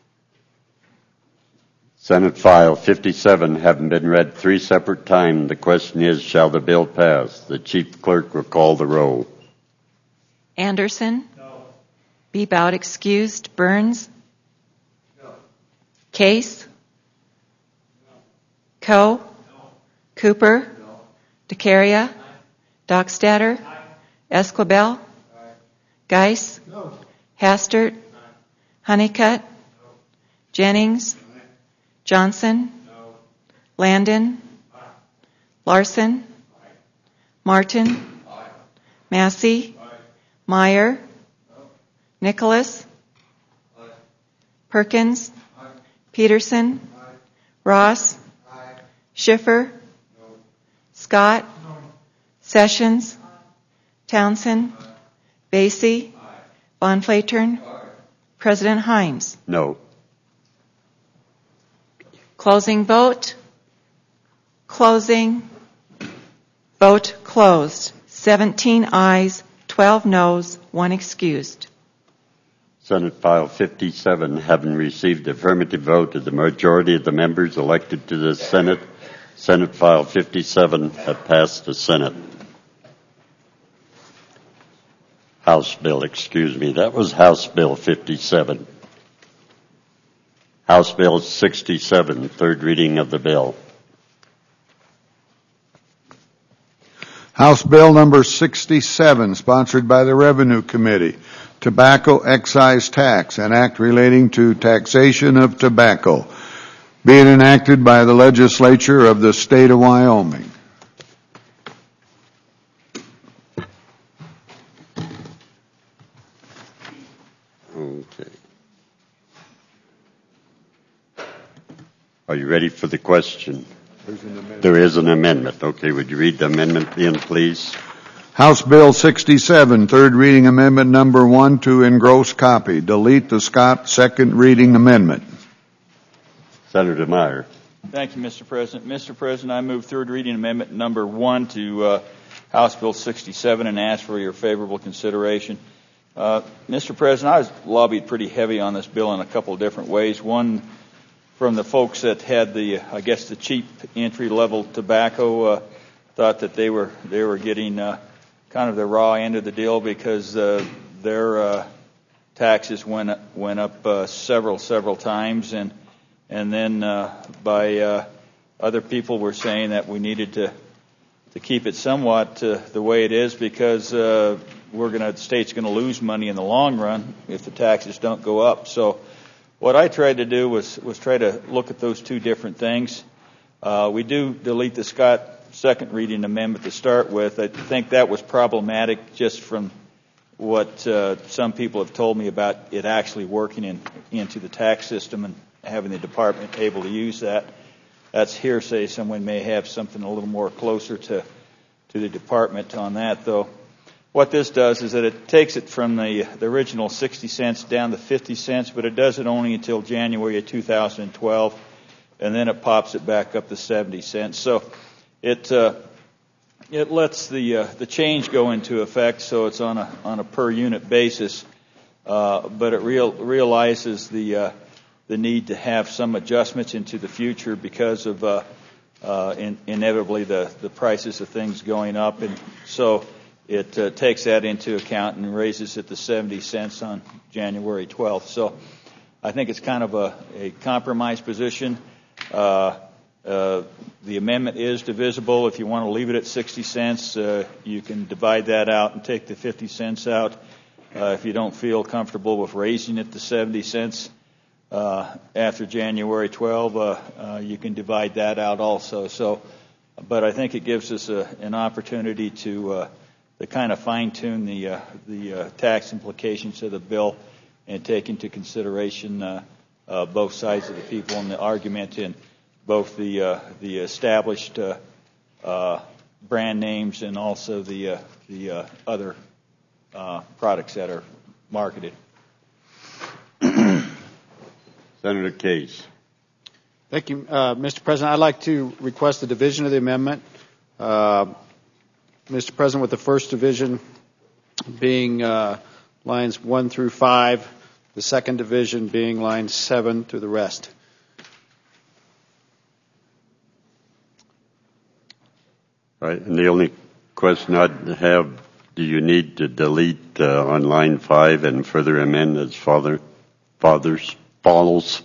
Senate File fifty-seven having been read three separate times, the question is, shall the bill pass? The Chief Clerk will call the roll.
Anderson? No. Bebout excused. Burns? No. Case? No. Coe? No. Cooper? No. DeCaria? Aye. Dockstader? Aye. Esquibel? Aye. Geis? No. Hastert? Aye. Honeycutt? No. Jennings? Aye. Johnson? No. Landon? Aye. Larson? Aye. Martin? Aye. Massey? Aye. Meyer? No. Nicholas? Aye. Perkins? Aye. Peterson? Aye. Ross? Aye. Schiffer? No. Scott? No. Sessions? Aye. Townsend? Aye. Basie? Aye. Von Flatern? Aye. President Hines?
No.
Closing vote. Closing. Vote closed. seventeen ayes, twelve noes, one excused.
Senate File fifty-seven having received affirmative vote of the majority of the members elected to the Senate, Senate File fifty-seven have passed the Senate. House Bill, excuse me, that was House Bill fifty-seven. House Bill sixty-seven, third reading of the bill.
House Bill number sixty-seven, sponsored by the Revenue Committee, Tobacco Excise Tax, an act relating to taxation of tobacco, being enacted by the legislature of the state of Wyoming.
Okay. Are you ready for the question? There is an amendment. Okay, would you read the amendment in, please?
House Bill sixty-seven, third reading amendment number one to engross copy. Delete the Scott second reading amendment.
Senator Meyer.
Thank you, Mister President. Mister President, I move third reading amendment number one to uh, House Bill sixty-seven and ask for your favorable consideration. Uh, Mister President, I was lobbied pretty heavy on this bill in a couple of different ways. One, from the folks that had the, I guess, the cheap entry-level tobacco, uh, thought that they were they were getting uh, kind of the raw end of the deal because uh, their uh, taxes went up, went up uh, several several times, and and then uh, by uh, other people were saying that we needed to to keep it somewhat uh, the way it is because uh, we're going to the state's going to lose money in the long run if the taxes don't go up. So what I tried to do was, was try to look at those two different things. Uh, we do delete the Scott second reading amendment to start with. I think that was problematic just from what uh, some people have told me about it actually working in, into the tax system and having the department able to use that. That's hearsay. Someone may have something a little more closer to, to the department on that, though. What this does is that it takes it from the, the original sixty cents down to fifty cents, but it does it only until January of two thousand twelve, and then it pops it back up to seventy cents. So it uh, it lets the uh, the change go into effect, so it's on a on a per unit basis, uh, but it real, realizes the uh, the need to have some adjustments into the future because of uh, uh, in, inevitably the the prices of things going up, and so. It uh, takes that into account and raises it to seventy cents on January twelfth. So I think it's kind of a, a compromise position. Uh, uh, the amendment is divisible. If you want to leave it at sixty cents, uh, you can divide that out and take the fifty cents out. uh, if you don't feel comfortable with raising it to seventy cents uh, after January twelfth, uh, uh, you can divide that out also. So, but I think it gives us a, an opportunity to uh, to kind of fine tune the uh, the uh, tax implications of the bill and take into consideration uh, uh, both sides of the people in the argument, in both the uh, the established uh, uh, brand names and also the uh, the uh, other uh, products that are marketed.
Senator Case.
Thank you, uh, Mister President. I'd like to request the division of the amendment. Uh, Mister President, with the first division being uh, lines one through five, the second division being lines seven through the rest.
All right, and the only question I'd have, do you need to delete uh, on line five and further amend as father, fathers, follows?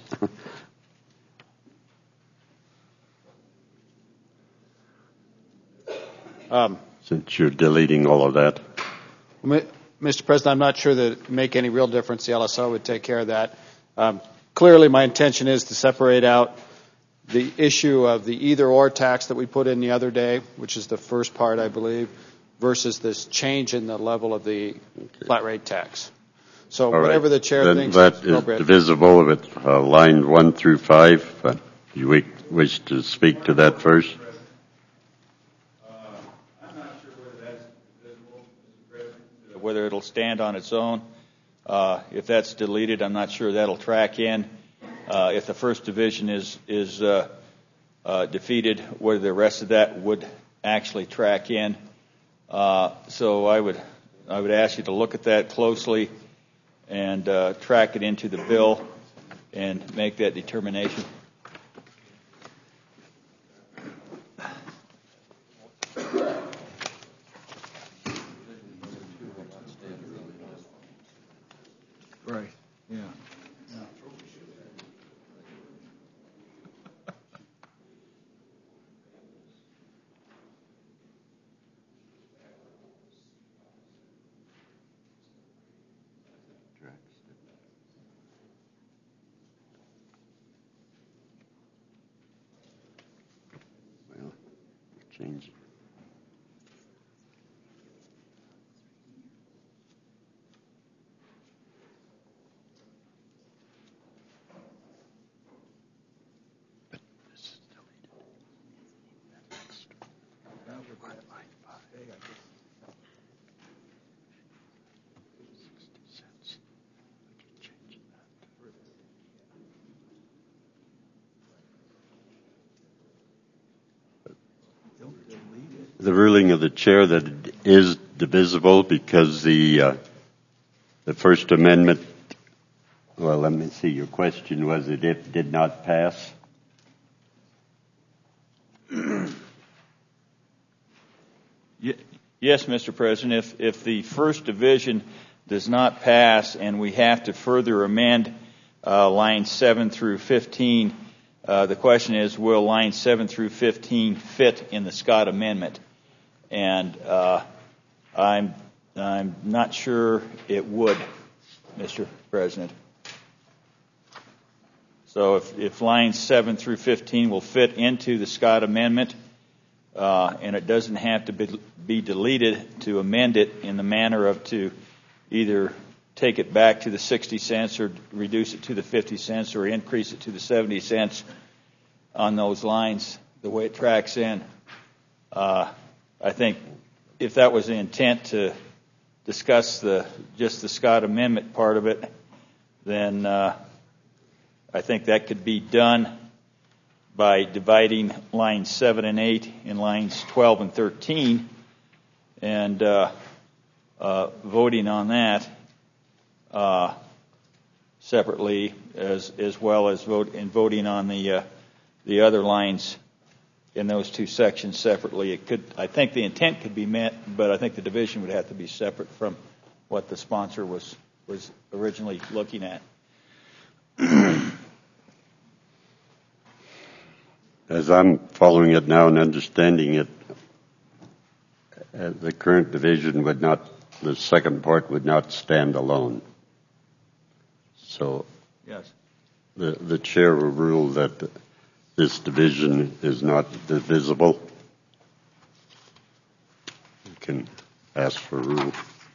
um,
Since you're deleting all of that.
Mister President, I'm not sure that it would make any real difference. The L S O would take care of that. Um, clearly, my intention is to separate out the issue of the either-or tax that we put in the other day, which is the first part, I believe, versus this change in the level of the flat rate tax. So
All
whatever
right.
the chair
then
thinks
that
is appropriate.
is divisible with uh, line one through five. Uh, you wish, wish to speak to that first?
Whether it'll stand on its own. Uh, if that's deleted, I'm not sure that'll track in. Uh, if the first division is is uh, uh, defeated, whether the rest of that would actually track in. Uh, so I would I would ask you to look at that closely and uh, track it into the bill and make that determination.
Right.
Yeah.
Well, change. The ruling of the chair that it is divisible because the uh, the First Amendment. Well, let me see. Your question was it if did not pass.
Yes, Mister President. If if the first division does not pass and we have to further amend uh, lines seven through fifteen, uh, the question is, will lines seven through fifteen fit in the Scott Amendment? And uh, I'm I'm not sure it would, Mister President. So if, if lines seven through fifteen will fit into the Scott Amendment, uh, and it doesn't have to be, be deleted to amend it in the manner of to either take it back to the sixty cents or reduce it to the fifty cents or increase it to the seventy cents on those lines, the way it tracks in. Uh, I think if that was the intent to discuss the just the Scott Amendment part of it, then uh, I think that could be done by dividing lines seven and eight in lines twelve and thirteen and uh, uh, voting on that uh, separately, as as well as vote in voting on the uh, the other lines in those two sections separately. It could, I think, the intent could be met, but I think the division would have to be separate from what the sponsor was was originally looking at.
As I'm following it now and understanding it, uh, the current division would not the second part would not stand alone. So
Yes.
the, the chair will rule that this division is not divisible. You can ask for rule.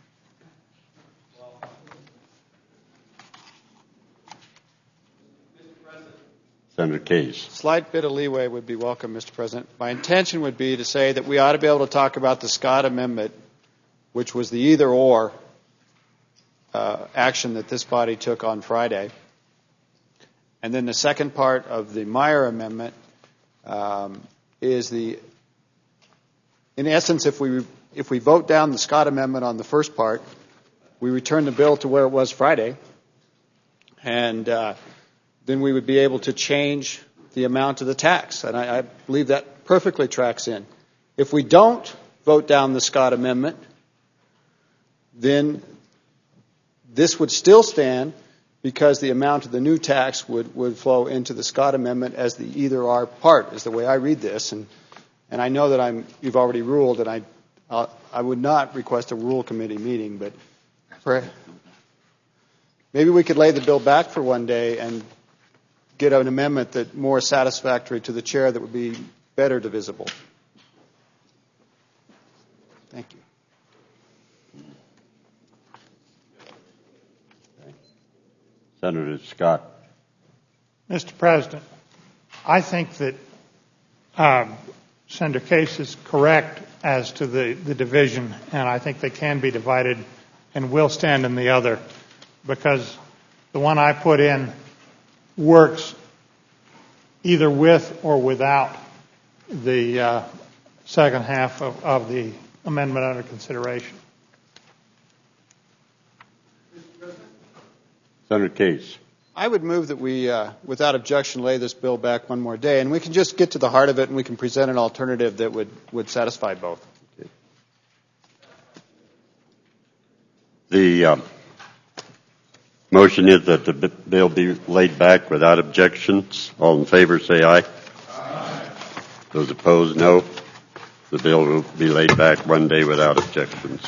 Senator Case.
Slight bit of leeway would be welcome, Mister President. My intention would be to say that we ought to be able to talk about the Scott Amendment, which was the either-or uh, action that this body took on Friday. And then the second part of the Meyer Amendment um, is the, in essence, if we if we vote down the Scott Amendment on the first part, we return the bill to where it was Friday, and uh, then we would be able to change the amount of the tax. And I, I believe that perfectly tracks in. If we don't vote down the Scott Amendment, then this would still stand because the amount of the new tax would, would flow into the Scott Amendment as the either-or part, is the way I read this. And, and I know that I'm, you've already ruled, and I, uh, I would not request a rule committee meeting, but for, maybe we could lay the bill back for one day and get an amendment that more satisfactory to the chair that would be better divisible. Thank you.
Senator Scott.
Mister President, I think that um, Senator Case is correct as to the, the division, and I think they can be divided and will stand in the other, because the one I put in works either with or without the uh, second half of, of the amendment under consideration.
Senator Case.
I would move that we, uh, without objection, lay this bill back one more day, and we can just get to the heart of it, and we can present an alternative that would, would satisfy both.
Okay. The uh, motion is that the bill be laid back without objections. All in favor, say aye. Aye. Those opposed, no. The bill will be laid back one day without objections.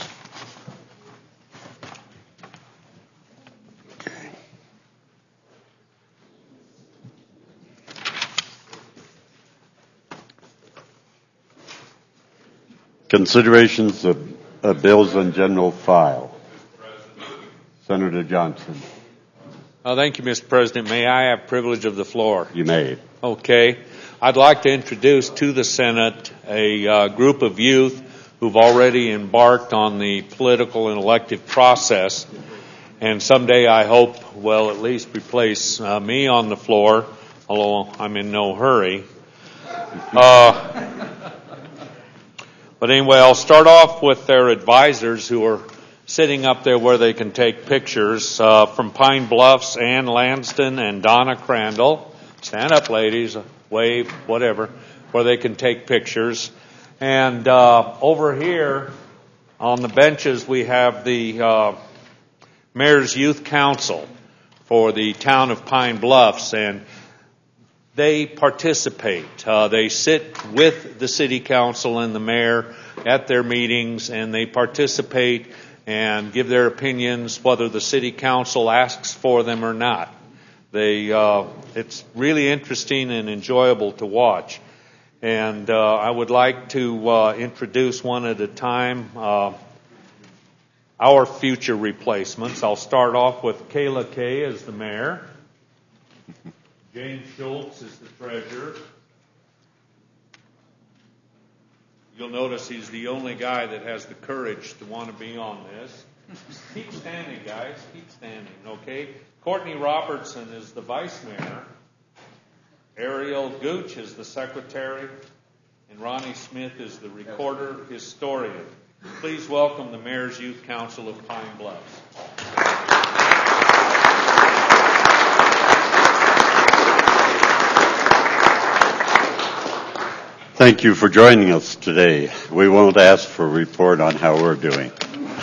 Considerations of, of bills on general file. Senator Johnson.
Oh, thank you, Mister President. May I have privilege of the floor?
You may.
Okay. I'd like to introduce to the Senate a uh, group of youth who've already embarked on the political and elective process, and someday I hope will at least replace uh, me on the floor, although I'm in no hurry. Uh, But anyway, I'll start off with their advisors who are sitting up there where they can take pictures. Uh, from Pine Bluffs, Ann Lanston and Donna Crandall. Stand up, ladies, wave, whatever, where they can take pictures. And uh, over here on the benches we have the uh, Mayor's Youth Council for the town of Pine Bluffs, and they participate. Uh, they sit with the city council and the mayor at their meetings, and they participate and give their opinions whether the city council asks for them or not. They, uh, it's really interesting and enjoyable to watch. And uh, I would like to uh, introduce one at a time uh, our future replacements. I'll start off with Kayla Kay as the mayor. James Schultz is the treasurer. You'll notice he's the only guy that has the courage to want to be on this. Keep standing, guys. Keep standing, okay? Courtney Robertson is the vice mayor. Ariel Gooch is the secretary. And Ronnie Smith is the recorder historian. Please welcome the Mayor's Youth Council of Pine Bluffs.
Thank you for joining us today. We won't ask for a report on how we're doing.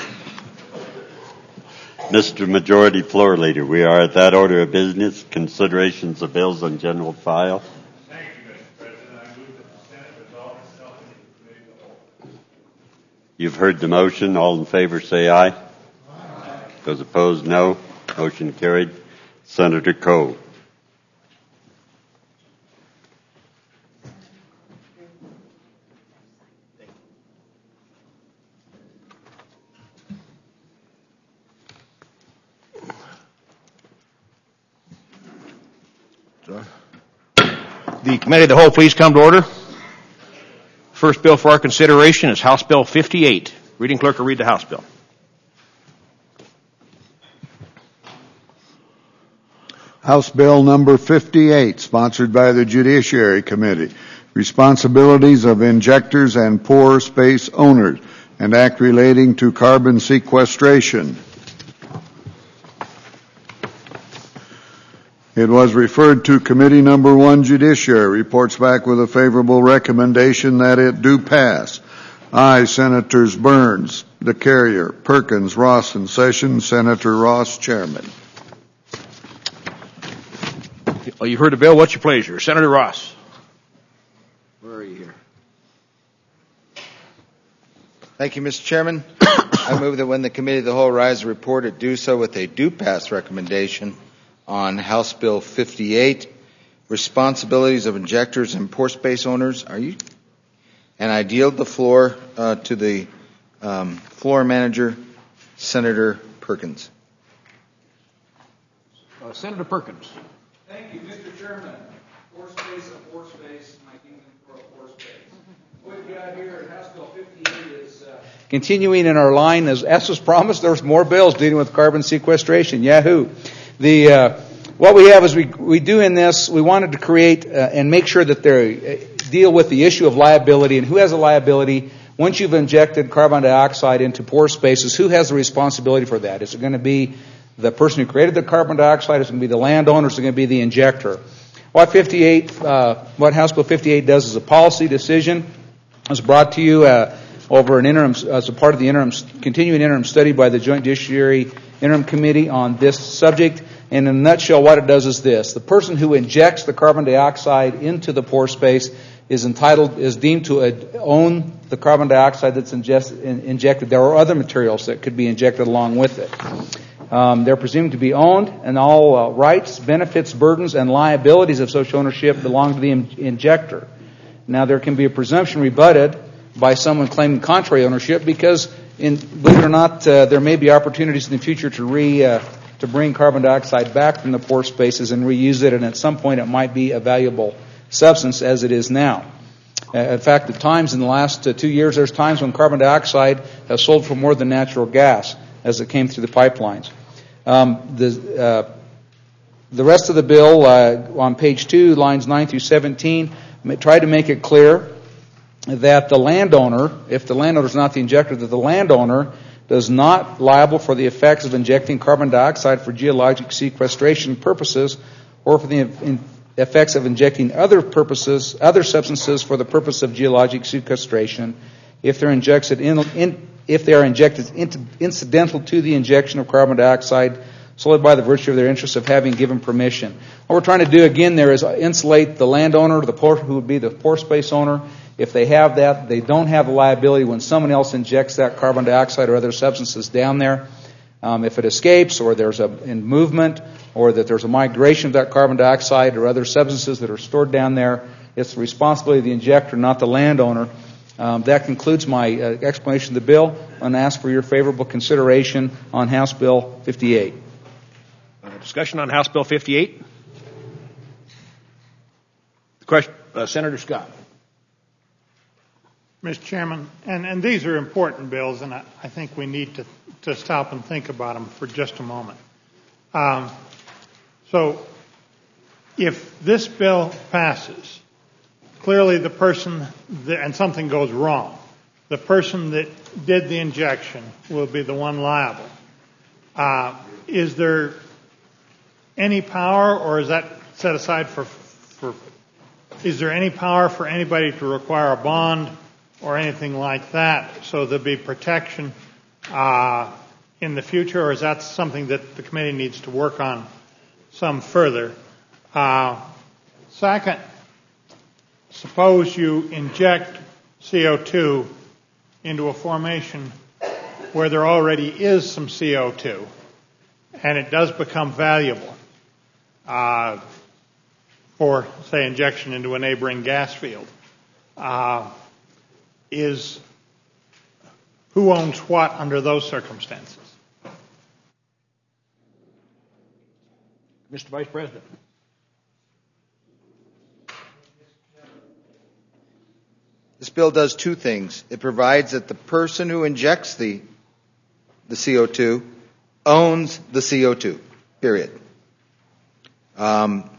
Mister Majority Floor Leader, we are at that order of business, considerations of bills on general file.
Thank you, Mister President. I move that the Senate resolve itself into the committee of the whole.
You've heard the motion. All in favor say aye. Aye. Those opposed, no. Motion carried. Senator Coe.
The committee of the whole, please come to order. First bill for our consideration is House Bill fifty-eight. Reading clerk will read the House bill.
House Bill number fifty-eight, sponsored by the Judiciary Committee. Responsibilities of injectors and pore space owners, and act relating to carbon sequestration. It was referred to Committee Number One, Judiciary. Reports back with a favorable recommendation that it do pass. Aye, Senators Burns, DeCarrier, Perkins, Ross, and Sessions. Senator Ross, Chairman.
Well, you've heard the bill. What's your pleasure? Senator Ross.
Where are you here? Thank you, Mister Chairman. I move that when the Committee of the Whole rise to report, it do so with a do pass recommendation on House Bill fifty-eight, responsibilities of injectors and pore space owners. Are you? And I yield the floor uh, to the um, floor manager, Senator Perkins.
Uh, Senator Perkins.
Thank you, Mister Chairman. Pore space and pore space, my kingdom for pore space. What we got here in House Bill fifty-eight is uh, continuing in our line, as, as was promised. There's more bills dealing with carbon sequestration. Yahoo! The uh, what we have is we we do in this. We wanted to create uh, and make sure that they uh, deal with the issue of liability and who has a liability once you've injected carbon dioxide into pore spaces. Who has the responsibility for that? Is it going to be the person who created the carbon dioxide? Is it going to be the landowner? Is it going to be the injector? What fifty-eight, uh, what House Bill fifty-eight does is a policy decision. It was brought to you uh, over an interim as a part of the interim continuing interim study by the Joint Judiciary Interim Committee on this subject. And in a nutshell, what it does is this. The person who injects the carbon dioxide into the pore space is entitled, is deemed to own the carbon dioxide that's ingest, in, injected. There are other materials that could be injected along with it. Um, they're presumed to be owned, and all uh, rights, benefits, burdens, and liabilities of such ownership belong to the in- injector. Now, there can be a presumption rebutted by someone claiming contrary ownership because, in, believe it or not, uh, there may be opportunities in the future to re uh, to bring carbon dioxide back from the pore spaces and reuse it, and at some point it might be a valuable substance as it is now. Uh, in fact, at times in the last uh, two years, there's times when carbon dioxide has sold for more than natural gas as it came through the pipelines. Um, the uh, the rest of the bill uh, on page two, lines nine through seventeen, try to make it clear that the landowner, if the landowner is not the injector, that the landowner does not liable for the effects of injecting carbon dioxide for geologic sequestration purposes or for the in effects of injecting other purposes, other substances for the purpose of geologic sequestration if they're injected in, in if they are injected into, incidental to the injection of carbon dioxide solely by the virtue of their interest of having given permission. What we're trying to do again there is insulate the landowner, the pore, who would be the pore space owner. If they have that, they don't have the liability when someone else injects that carbon dioxide or other substances down there. Um, if it escapes, or there's a in movement, or that there's a migration of that carbon dioxide or other substances that are stored down there, it's the responsibility of the injector, not the landowner. Um, that concludes my uh, explanation of the bill, and ask for your favorable consideration on House Bill fifty-eight.
Uh, discussion on House Bill fifty-eight. The question, uh, Senator Scott.
Mister Chairman, and, and these are important bills, and I, I think we need to, to stop and think about them for just a moment. Um, so, if this bill passes, clearly the person, that, and something goes wrong, the person that did the injection will be the one liable. Uh, is there any power, or is that set aside for, for, is there any power for anybody to require a bond or anything like that, so there'll be protection uh, in the future, or is that something that the committee needs to work on some further? Uh, second, suppose you inject C O two into a formation where there already is some C O two, and it does become valuable uh, for, say, injection into a neighboring gas field, uh, is who owns what under those circumstances?
Mister Vice President.
This bill does two things. It provides that the person who injects the, the C O two owns the C O two, period. Um,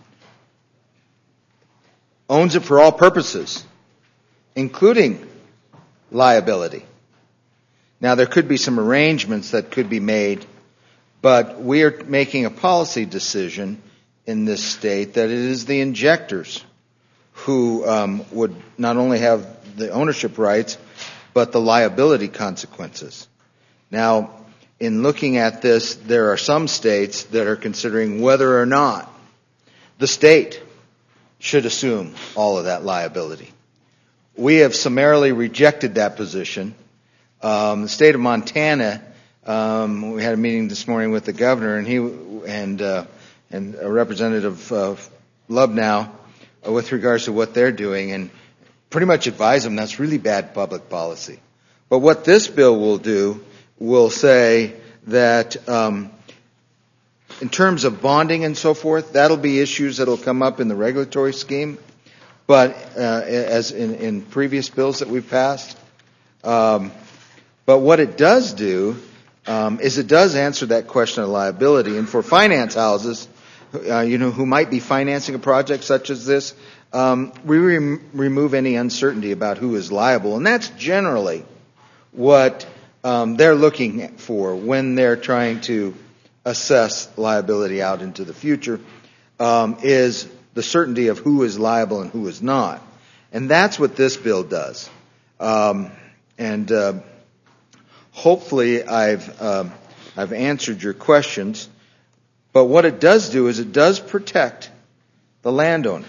owns it for all purposes, including liability. Now, there could be some arrangements that could be made, but we are making a policy decision in this state that it is the injectors who um, would not only have the ownership rights, but the liability consequences. Now, in looking at this, there are some states that are considering whether or not the state should assume all of that liability. We have summarily rejected that position. Um, the state of Montana, um, we had a meeting this morning with the governor and he and uh, and a representative of Lubnow uh, with regards to what they're doing, and pretty much advise them that's really bad public policy. But what this bill will do will say that um, in terms of bonding and so forth, that'll be issues that'll come up in the regulatory scheme. But uh, as in, in previous bills that we've passed, um, but what it does do um, is it does answer that question of liability. And for finance houses, uh, you know, who might be financing a project such as this, um, we rem- remove any uncertainty about who is liable, and that's generally what um, they're looking for when they're trying to assess liability out into the future. Um, is the certainty of who is liable and who is not. And that's what this bill does. Um, and uh, hopefully I've, um, I've answered your questions. But what it does do is it does protect the landowner.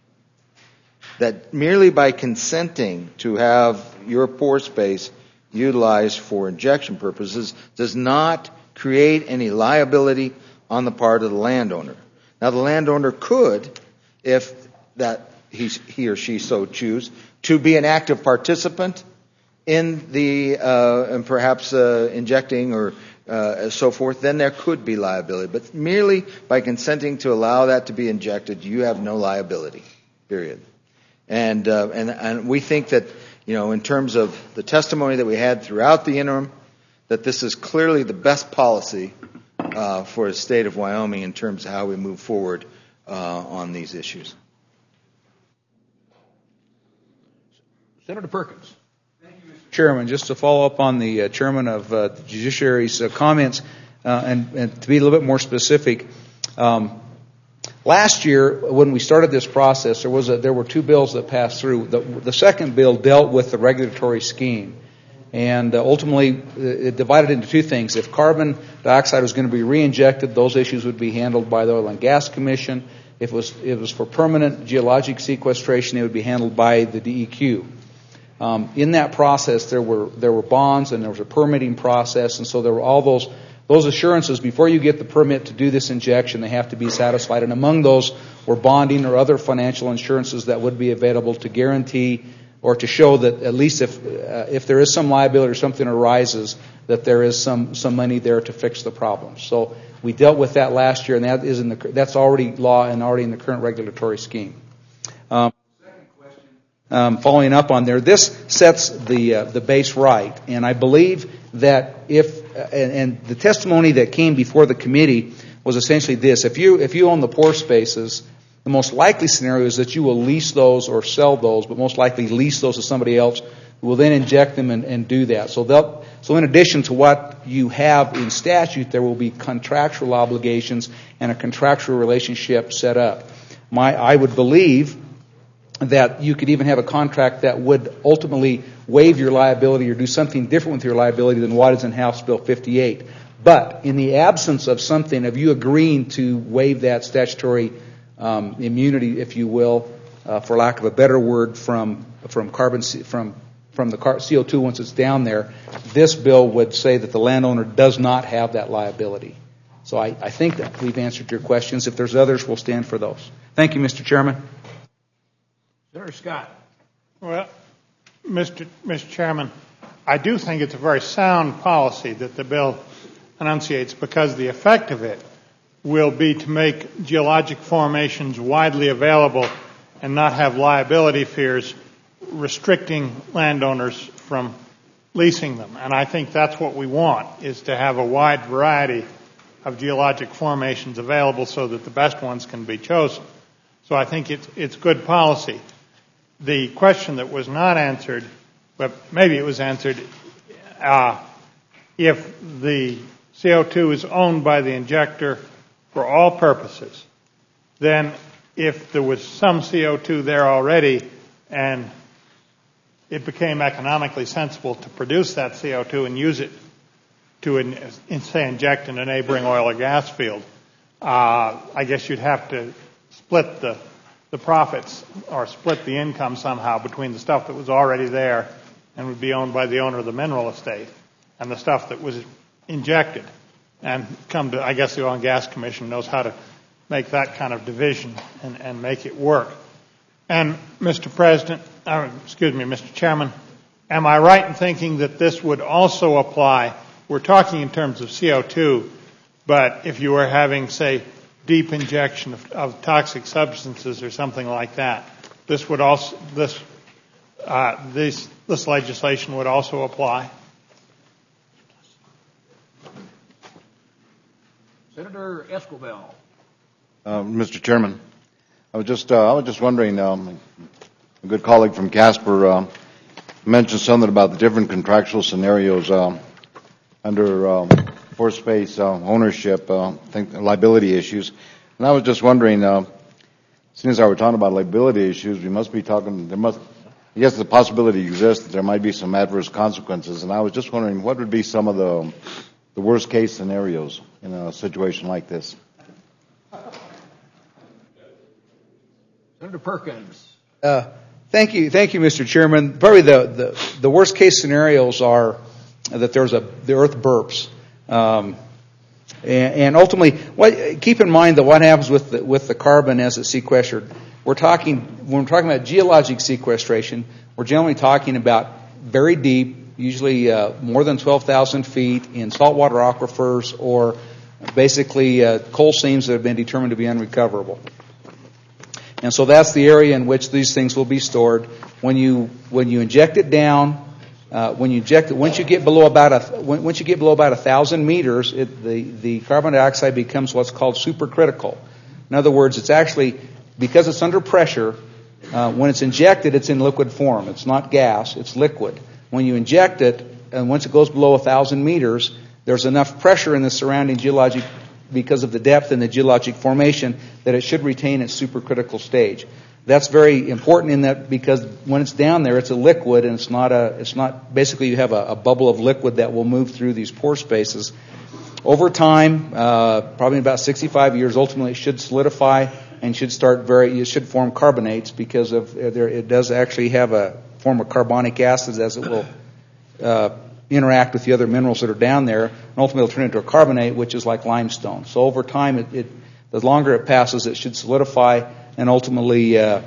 That merely by consenting to have your pore space utilized for injection purposes does not create any liability on the part of the landowner. Now, the landowner could, if that he, he or she so choose, to be an active participant in the uh, and perhaps uh, injecting or uh, so forth, then there could be liability. But merely by consenting to allow that to be injected, you have no liability. Period. And uh, and and we think that, you know, in terms of the testimony that we had throughout the interim, that this is clearly the best policy uh, for the state of Wyoming in terms of how we move forward uh, on these issues.
Senator Perkins.
Chairman, just to follow up on the uh, chairman of uh, the judiciary's uh, comments, uh, and, and to be a little bit more specific, um, last year when we started this process, there was a, there were two bills that passed through. The, the second bill dealt with the regulatory scheme, and uh, ultimately it divided into two things. If carbon dioxide was going to be re-injected, those issues would be handled by the Oil and Gas Commission. If it was, it was for permanent geologic sequestration, it would be handled by the D E Q. Um, in that process, there were there were bonds and there was a permitting process, and so there were all those those assurances before you get the permit to do this injection. They have to be satisfied, and among those were bonding or other financial insurances that would be available to guarantee or to show that at least if uh, if there is some liability or something arises, that there is some some money there to fix the problem. So we dealt with that last year, and that is in the that's already law and already in the current regulatory scheme. Um, Um, following up on there, this sets the uh, the base right, and I believe that if uh, and, and the testimony that came before the committee was essentially this: if you if you own the pore spaces, the most likely scenario is that you will lease those or sell those, but most likely lease those to somebody else who will then inject them and, and do that. So they'll, so in addition to what you have in statute, there will be contractual obligations and a contractual relationship set up. My I would believe that you could even have a contract that would ultimately waive your liability or do something different with your liability than what is in House Bill fifty-eight. But in the absence of something, of you agreeing to waive that statutory um, immunity, if you will, uh, for lack of a better word, from from carbon from from the car, C O two once it's down there. This bill would say that the landowner does not have that liability. So I, I think that we've answered your questions. If there's others, we'll stand for those. Thank you, Mister Chairman.
Senator Scott.
Well, Mister Mister Chairman, I do think it's a very sound policy that the bill enunciates, because the effect of it will be to make geologic formations widely available and not have liability fears restricting landowners from leasing them. And I think that's what we want, is to have a wide variety of geologic formations available so that the best ones can be chosen. So I think it's, it's good policy. The question that was not answered, but maybe it was answered, uh, if the C O two is owned by the injector for all purposes, then if there was some C O two there already and it became economically sensible to produce that C O two and use it to, in, in, say, inject in a neighboring oil or gas field, uh, I guess you'd have to split the, the profits or split the income somehow between the stuff that was already there and would be owned by the owner of the mineral estate and the stuff that was injected. And come to, I guess the Oil and Gas Commission knows how to make that kind of division and, and make it work. And Mister President, uh, excuse me, Mister Chairman, am I right in thinking that this would also apply? We're talking in terms of C O two, but if you were having, say, deep injection of, of toxic substances or something like that, this would also this uh, this this legislation would also apply.
Senator Esquivel.
Uh, Mister Chairman, I was just uh, I was just wondering. Um, a good colleague from Casper uh, mentioned something about the different contractual scenarios uh, under um, force space uh, ownership, uh, I think liability issues, and I was just wondering. Uh, since I were talking about liability issues, we must be talking. There must, yes, the possibility exists that there might be some adverse consequences, and I was just wondering what would be some of the the worst case scenarios in a situation like this.
Senator Perkins.
Uh, thank you, thank you, Mister Chairman. Probably the, the, the worst case scenarios are that there's a the earth burps, um, and, and ultimately, what, keep in mind that what happens with the, with the carbon as it's sequestered. We're talking when we're talking about geologic sequestration. We're generally talking about very deep, usually uh, more than twelve thousand feet in saltwater aquifers, or basically uh, coal seams that have been determined to be unrecoverable. And so that's the area in which these things will be stored. When you when you inject it down, uh, when you inject it, once you get below about a once you get below about a thousand meters, it, the the carbon dioxide becomes what's called supercritical. In other words, it's actually, because it's under pressure, uh, when it's injected, it's in liquid form. It's not gas; it's liquid. When you inject it, and once it goes below a thousand meters, there's enough pressure in the surrounding geologic, because of the depth in the geologic formation, that it should retain its supercritical stage. That's very important in that, because when it's down there, it's a liquid, and it's not a, it's not, basically you have a, a bubble of liquid that will move through these pore spaces. Over time, uh, probably about sixty-five years, ultimately it should solidify and should start very, it should form carbonates, because of, there, it does actually have a form of carbonic acids as it will, uh, interact with the other minerals that are down there, and ultimately it'll turn into a carbonate, which is like limestone. So over time, it, it the longer it passes, it should solidify and ultimately uh,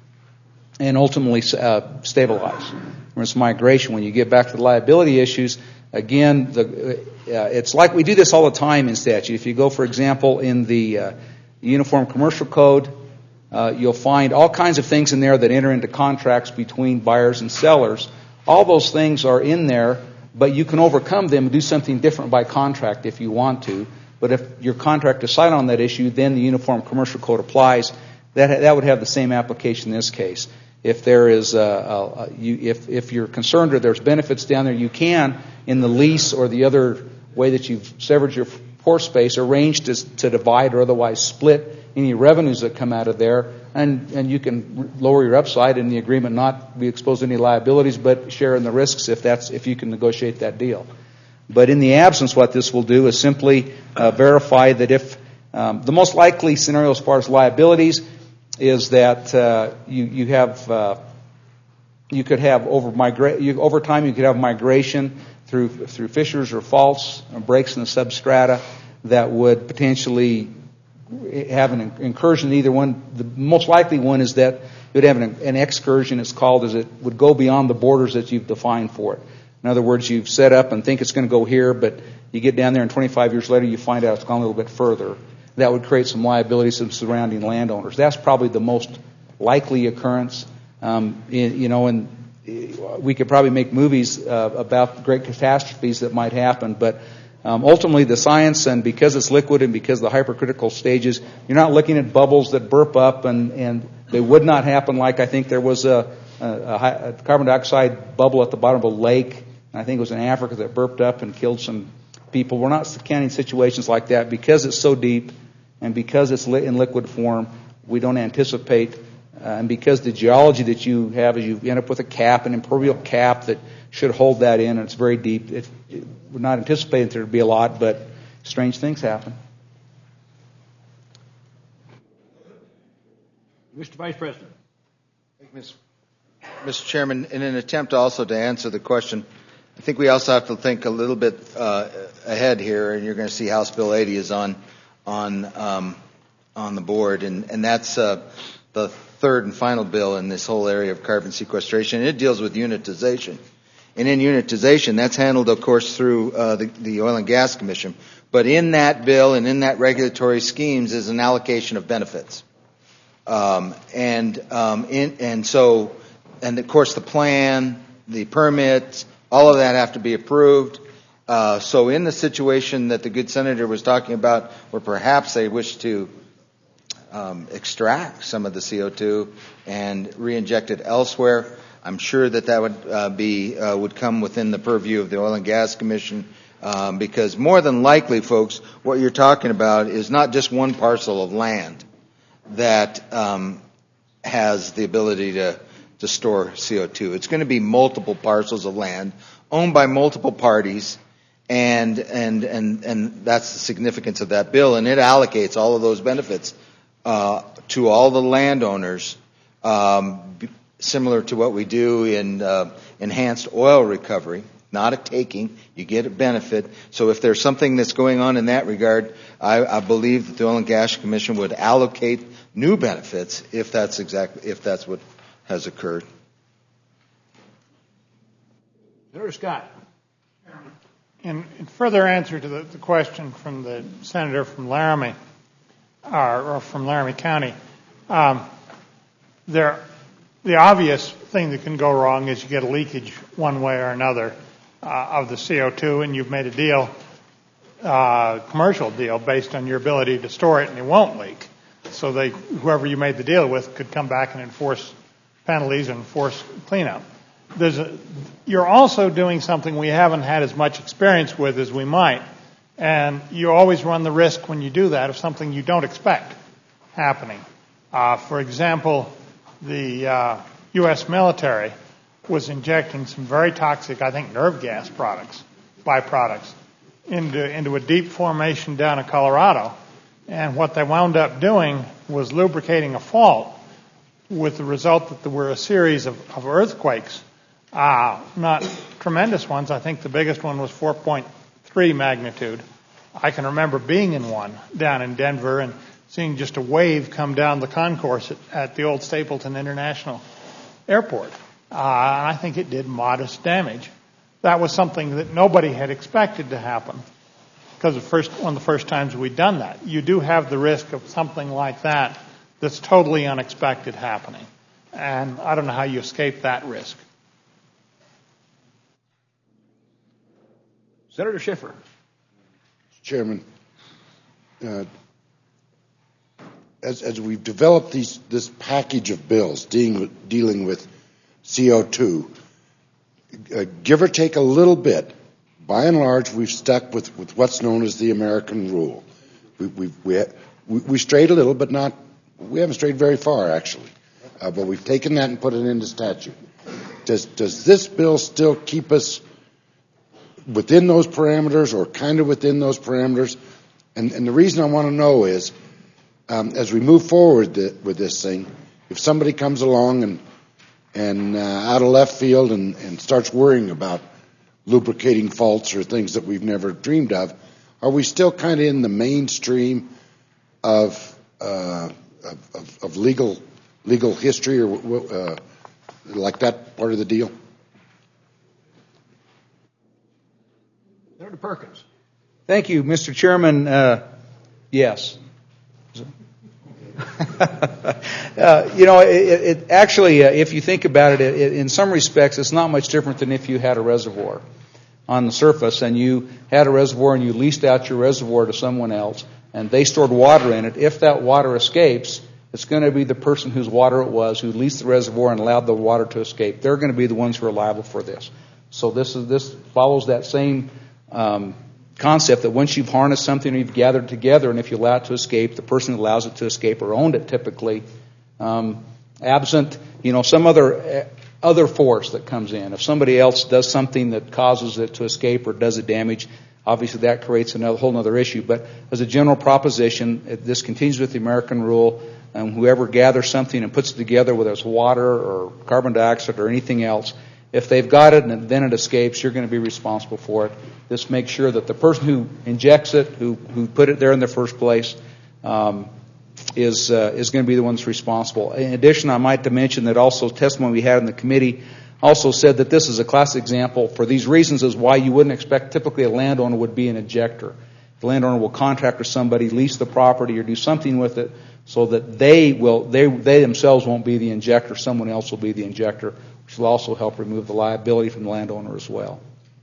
and ultimately uh, stabilize. When it's migration, when you get back to the liability issues, again, the, uh, it's like we do this all the time in statute. If you go, for example, in the uh, Uniform Commercial Code, uh, you'll find all kinds of things in there that enter into contracts between buyers and sellers. All those things are in there, but you can overcome them and do something different by contract if you want to. But if your contract decide on that issue, then the Uniform Commercial Code applies. That that would have the same application in this case. If there is, a, a, a, you, if if you're concerned or there's benefits down there, you can, in the lease or the other way that you've severed your pore space, arrange to, to divide or otherwise split any revenues that come out of there, and, and you can lower your upside in the agreement, not be exposed to any liabilities, but share in the risks if that's if you can negotiate that deal. But in the absence, what this will do is simply uh, verify that if um, the most likely scenario as far as liabilities is that uh, you you have uh, you could have over migra- you, over time you could have migration through through fissures or faults or breaks in the substrata that would potentially have an incursion in either one. The most likely one is that it would have an, an excursion, it's called, as it would go beyond the borders that you've defined for it. In other words, you've set up and think it's going to go here, but you get down there and twenty-five years later you find out it's gone a little bit further. That would create some liability to some surrounding landowners. That's probably the most likely occurrence. Um, in, you know, and we could probably make movies uh, about great catastrophes that might happen, but um, ultimately the science, and because it's liquid and because of the hypercritical stages, you're not looking at bubbles that burp up, and, and they would not happen like I think there was a, a, a carbon dioxide bubble at the bottom of a lake, and I think it was in Africa that burped up and killed some people. We're not counting situations like that because it's so deep and because it's in liquid form. We don't anticipate, uh, and because the geology that you have is you end up with a cap, an impermeable cap that should hold that in, and it's very deep. It, it, we're not anticipating there to be a lot, but strange things happen.
Mister Vice President.
Thank you, Mister Chairman, in an attempt also to answer the question, I think we also have to think a little bit uh, ahead here, and you're going to see House Bill eighty is on on um, on the board, and and that's uh, the third and final bill in this whole area of carbon sequestration. It deals with unitization, and in unitization, that's handled, of course, through uh, the, the Oil and Gas Commission. But in that bill and in that regulatory schemes is an allocation of benefits, um, and um, in, and so, and of course, the plan, the permits, all of that have to be approved. Uh, so in the situation that the good senator was talking about, where perhaps they wish to um, extract some of the C O two and re-inject it elsewhere, I'm sure that that would uh, be uh, would come within the purview of the Oil and Gas Commission, um, because more than likely, folks, what you're talking about is not just one parcel of land that um, has the ability to to store C O two. It's going to be multiple parcels of land owned by multiple parties, and and and and that's the significance of that bill. And it allocates all of those benefits uh, to all the landowners, um, similar to what we do in uh, enhanced oil recovery. Not a taking, you get a benefit. So if there's something that's going on in that regard, I, I believe that the Oil and Gas Commission would allocate new benefits if that's exactly if that's what has occurred.
Senator Scott.
In, in further answer to the, the question from the senator from Laramie, or, or from Laramie County, um, there, the obvious thing that can go wrong is you get a leakage one way or another uh, of the C O two, and you've made a deal, uh, commercial deal, based on your ability to store it, and it won't leak. So they, whoever you made the deal with could come back and enforce penalties and force cleanup. There's a, you're also doing something we haven't had as much experience with as we might, and you always run the risk when you do that of something you don't expect happening. Uh, for example, the uh, U S military was injecting some very toxic, I think, nerve gas products, byproducts, into into a deep formation down in Colorado, and what they wound up doing was lubricating a fault, with the result that there were a series of, of earthquakes, uh, not tremendous ones. I think the biggest one was four point three magnitude. I can remember being in one down in Denver and seeing just a wave come down the concourse at, at the old Stapleton International Airport. Uh, and I think it did modest damage. That was something that nobody had expected to happen, because the first, one of the first times we'd done that. You do have the risk of something like that that's totally unexpected happening. And I don't know how you escape that risk.
Senator Schiffer.
Chairman, uh, as, as we've developed these, this package of bills dealing with, dealing with C O two, uh, give or take a little bit, by and large, we've stuck with, with what's known as the American rule. We, we, we, we, we strayed a little, but not, we haven't strayed very far, actually. Uh, but we've taken that and put it into statute. Does, does this bill still keep us within those parameters, or kind of within those parameters? And, and the reason I want to know is, um, as we move forward th- with this thing, if somebody comes along and and uh, out of left field and, and starts worrying about lubricating faults or things that we've never dreamed of, are we still kind of in the mainstream of, uh, of, of, of legal legal history or uh, like that part of the deal?
Senator Perkins. Thank you, Mister Chairman. Uh, yes. uh, you know, it, it actually, uh, if you think about it, it, in some respects, it's not much different than if you had a reservoir on the surface and you had a reservoir and you leased out your reservoir to someone else and they stored water in it. If that water escapes, it's going to be the person whose water it was who leased the reservoir and allowed the water to escape. They're going to be the ones who are liable for this. So this is this follows that same um, concept that once you've harnessed something or you've gathered together, and if you allow it to escape, the person who allows it to escape or owned it typically, um, absent, you know, some other uh, other force that comes in. If somebody else does something that causes it to escape or does it damage, obviously that creates another whole other issue. But as a general proposition, it, this continues with the American rule. Um, whoever gathers something and puts it together, whether it's water or carbon dioxide or anything else, if they've got it and then it escapes, you're going to be responsible for it. This makes sure that the person who injects it, who who put it there in the first place, um, is uh, is going to be the one that's responsible. In addition, I might to mention that also testimony we had in the committee also said that this is a classic example for these reasons is why you wouldn't expect typically a landowner would be an injector. The landowner will contract with somebody, lease the property, or do something with it so that they will they they themselves won't be the injector. Someone else will be the injector, which will also help remove the liability from the landowner as well.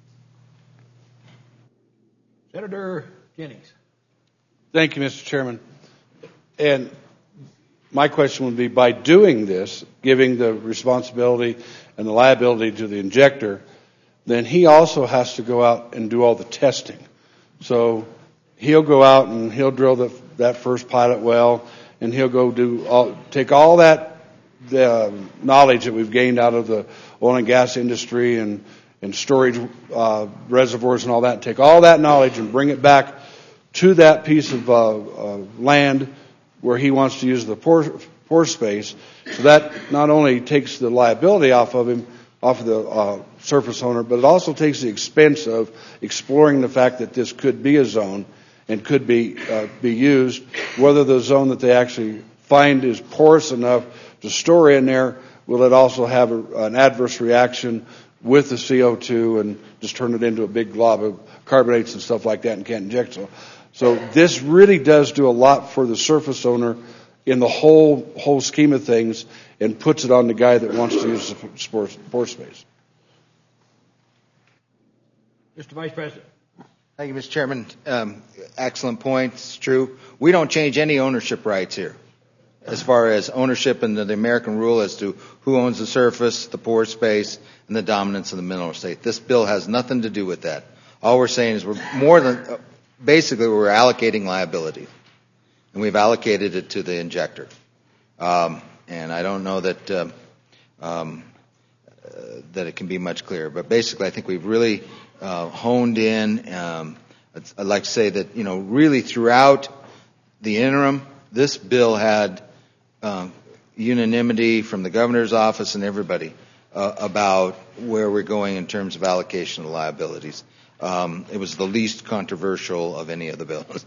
Senator Jennings. Thank you, Mister Chairman. And my question would be, by doing this, giving the responsibility and the liability to the injector, then he also has to go out and do all the testing. So he'll go out and he'll drill the, that first pilot well, and he'll go do all, take all that the knowledge that we've gained out of the oil and gas industry and and storage uh, reservoirs and all that, and take all that knowledge and bring it back to that piece of uh, uh, land where he wants to use the pore, pore space. So that not only takes the liability off of him, off of the uh, surface owner, but it also takes the expense of exploring the fact that this could be a zone and could be uh, be used. Whether the zone that they actually find is porous enough to store in there, will it also have a, an adverse reaction with the C O two and just turn it into a big glob of carbonates and stuff like that and can't inject. So, so this really does do a lot for the surface owner in the whole whole scheme of things, and puts it on the guy that wants to use the pore space.
Mister Vice President.
Thank you, Mister Chairman. Um, excellent point. It's true. We don't change any ownership rights here, as far as ownership and the, the American rule as to who owns the surface, the pore space, and the dominance of the mineral estate. This bill has nothing to do with that. All we're saying is we're more than, uh, basically we're allocating liability, and we've allocated it to the injector. Um, and I don't know that uh, um, uh, that it can be much clearer. But basically, I think we've really uh, honed in. Um, I'd like to say that, you know, really throughout the interim, this bill had uh, unanimity from the governor's office and everybody uh, about where we're going in terms of allocation of liabilities. Um, it was the least controversial of any of the bills.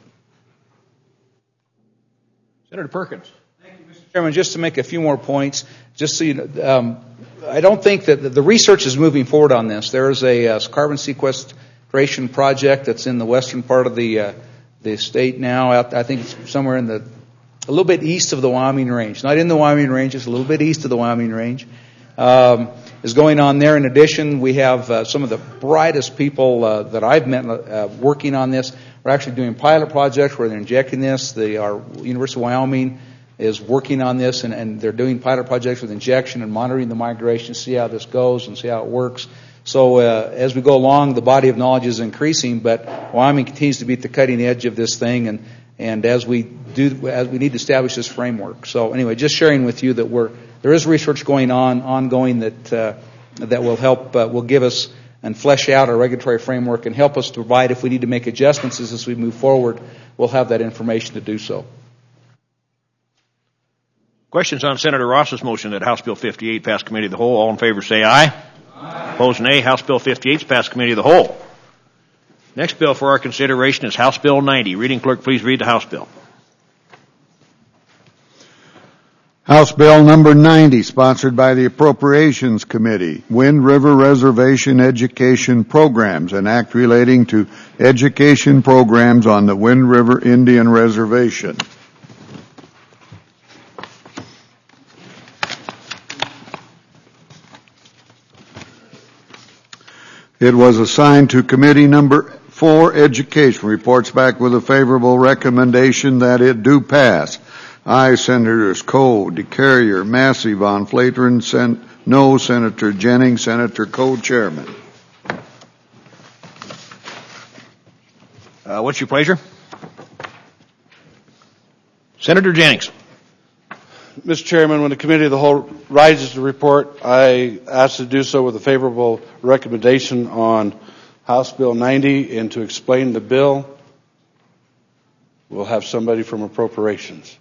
Senator Perkins. Thank you, Mister Chairman. Just to make a few more points, just so you know, um, I don't think that the research is moving forward on this. There is a uh, carbon sequestration project that's in the western part of the uh, the state now. Out, I think it's somewhere in the a little bit east of the Wyoming Range, not in the Wyoming Range, just a little bit east of the Wyoming Range. Um, is going on there. In addition, we have uh, some of the brightest people uh, that I've met uh, working on this. We're actually doing pilot projects where they're injecting this. The, our University of Wyoming is working on this, and, and they're doing pilot projects with injection and monitoring the migration, see how this goes and see how it works. So uh, as we go along, the body of knowledge is increasing, but Wyoming continues to be at the cutting edge of this thing, and and as we do, as we need to establish this framework. So anyway, just sharing with you that we're there is research going on, ongoing that uh, that will help, uh, will give us and flesh out our regulatory framework and help us to provide, if we need to make adjustments as we move forward, we'll have that information to do so.
Questions on Senator Ross's motion that House Bill fifty-eight pass committee of the whole? All in favor say aye. Aye. Opposed, nay. House Bill fifty-eight is passed committee of the whole. Next bill for our consideration is House Bill ninety. Reading clerk, please read the House bill.
House Bill number ninety, sponsored by the Appropriations Committee, Wind River Reservation Education Programs, an act relating to education programs on the Wind River Indian Reservation. It was assigned to Committee Number Four, Education. Reports back with a favorable recommendation that it do pass. Aye, Senators Coe, DeCarrier, Massey, Von Flateren, Sen- no, Senator Jennings, Senator Coe, Chairman.
Uh, what's your pleasure? Senator Jennings.
Mister Chairman, when the Committee of the Whole rises to report, I ask to do so with a favorable recommendation on House Bill ninety, and to explain the bill, we'll have somebody from Appropriations.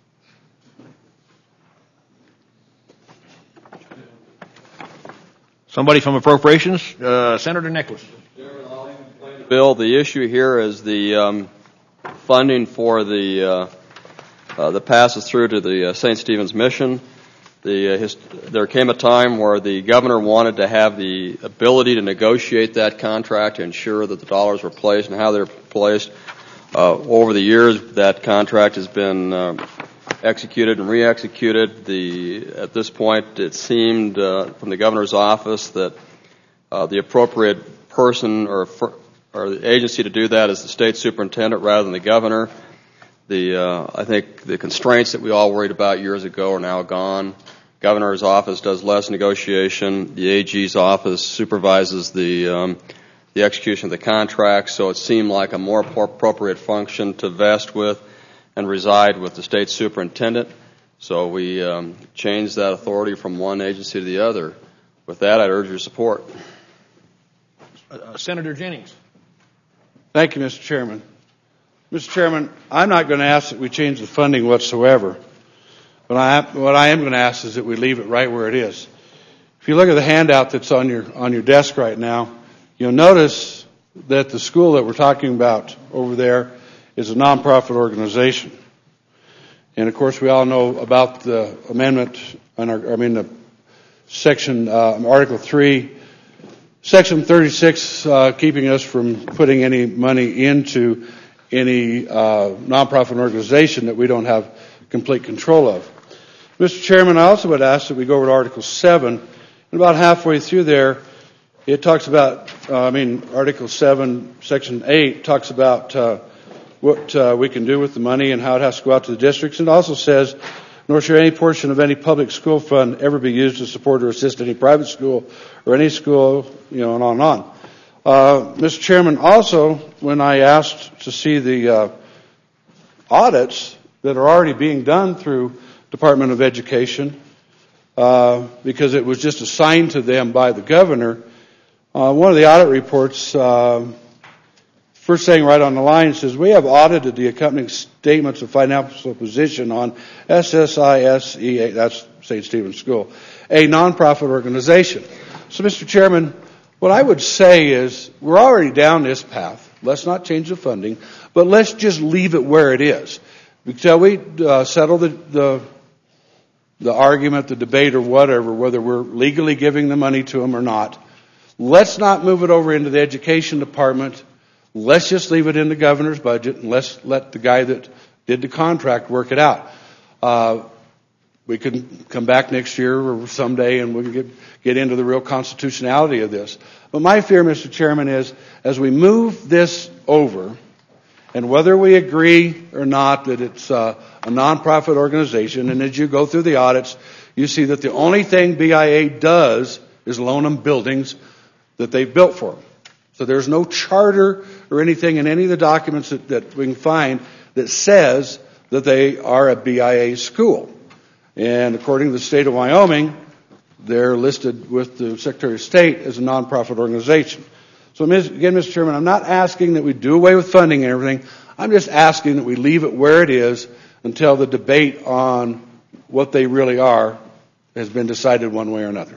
Somebody from Appropriations? Uh, Senator Nicholas.
Bill, the issue here is the um, funding for the uh, uh, that passes through to the uh, Saint Stephen's Mission. The, uh, his, there came a time where the governor wanted to have the ability to negotiate that contract to ensure that the dollars were placed and how they're placed. Uh, over the years, that contract has been uh, executed and re-executed. The, at this point, it seemed uh, from the governor's office that uh, the appropriate person or, for, or the agency to do that is the state superintendent rather than the governor. The, uh, I think the constraints that we all worried about years ago are now gone. Governor's office does less negotiation. The A G's office supervises the um, the execution of the contract, so it seemed like a more appropriate function to vest with and reside with the state superintendent. So we um, changed that authority from one agency to the other. With that, I'd urge your support.
Uh, Senator Jennings.
Thank you, Mister Chairman. Mister Chairman, I'm not going to ask that we change the funding whatsoever. But I, what I am going to ask is that we leave it right where it is. If you look at the handout that's on your on your desk right now, you'll notice that the school that we're talking about over there is a nonprofit organization. And of course, we all know about the amendment, on our, I mean, the section, uh, Article three, Section thirty-six, uh, keeping us from putting any money into any uh, nonprofit organization that we don't have complete control of. Mister Chairman, I also would ask that we go over to Article seven. And about halfway through there, it talks about, uh, I mean, Article seven, Section eight talks about uh, what uh, we can do with the money and how it has to go out to the districts. And it also says, nor shall any portion of any public school fund ever be used to support or assist any private school or any school, you know, and on and on. Uh, Mister Chairman, also, when I asked to see the uh, audits that are already being done through Department of Education, uh, because it was just assigned to them by the governor, uh, one of the audit reports, uh, first thing right on the line says, we have audited the accompanying statements of financial position on S S I S E A, that's Saint Stephen's School, a nonprofit organization. So, Mister Chairman, what I would say is we're already down this path. Let's not change the funding, but let's just leave it where it is. Until we uh, settle the, the the argument, the debate, or whatever, whether we're legally giving the money to them or not, let's not move it over into the education department. Let's just leave it in the governor's budget, and let's let the guy that did the contract work it out. Uh, we can come back next year or someday, and we can get, get into the real constitutionality of this. But my fear, Mister Chairman, is as we move this over, and whether we agree or not that it's uh, a nonprofit organization, and as you go through the audits, you see that the only thing B I A does is loan them buildings that they've built for them. So there's no charter or anything in any of the documents that, that we can find that says that they are a B I A school. And according to the state of Wyoming, they're listed with the Secretary of State as a nonprofit organization. So again, Mister Chairman, I'm not asking that we do away with funding and everything. I'm just asking that we leave it where it is until the debate on what they really are has been decided one way or another.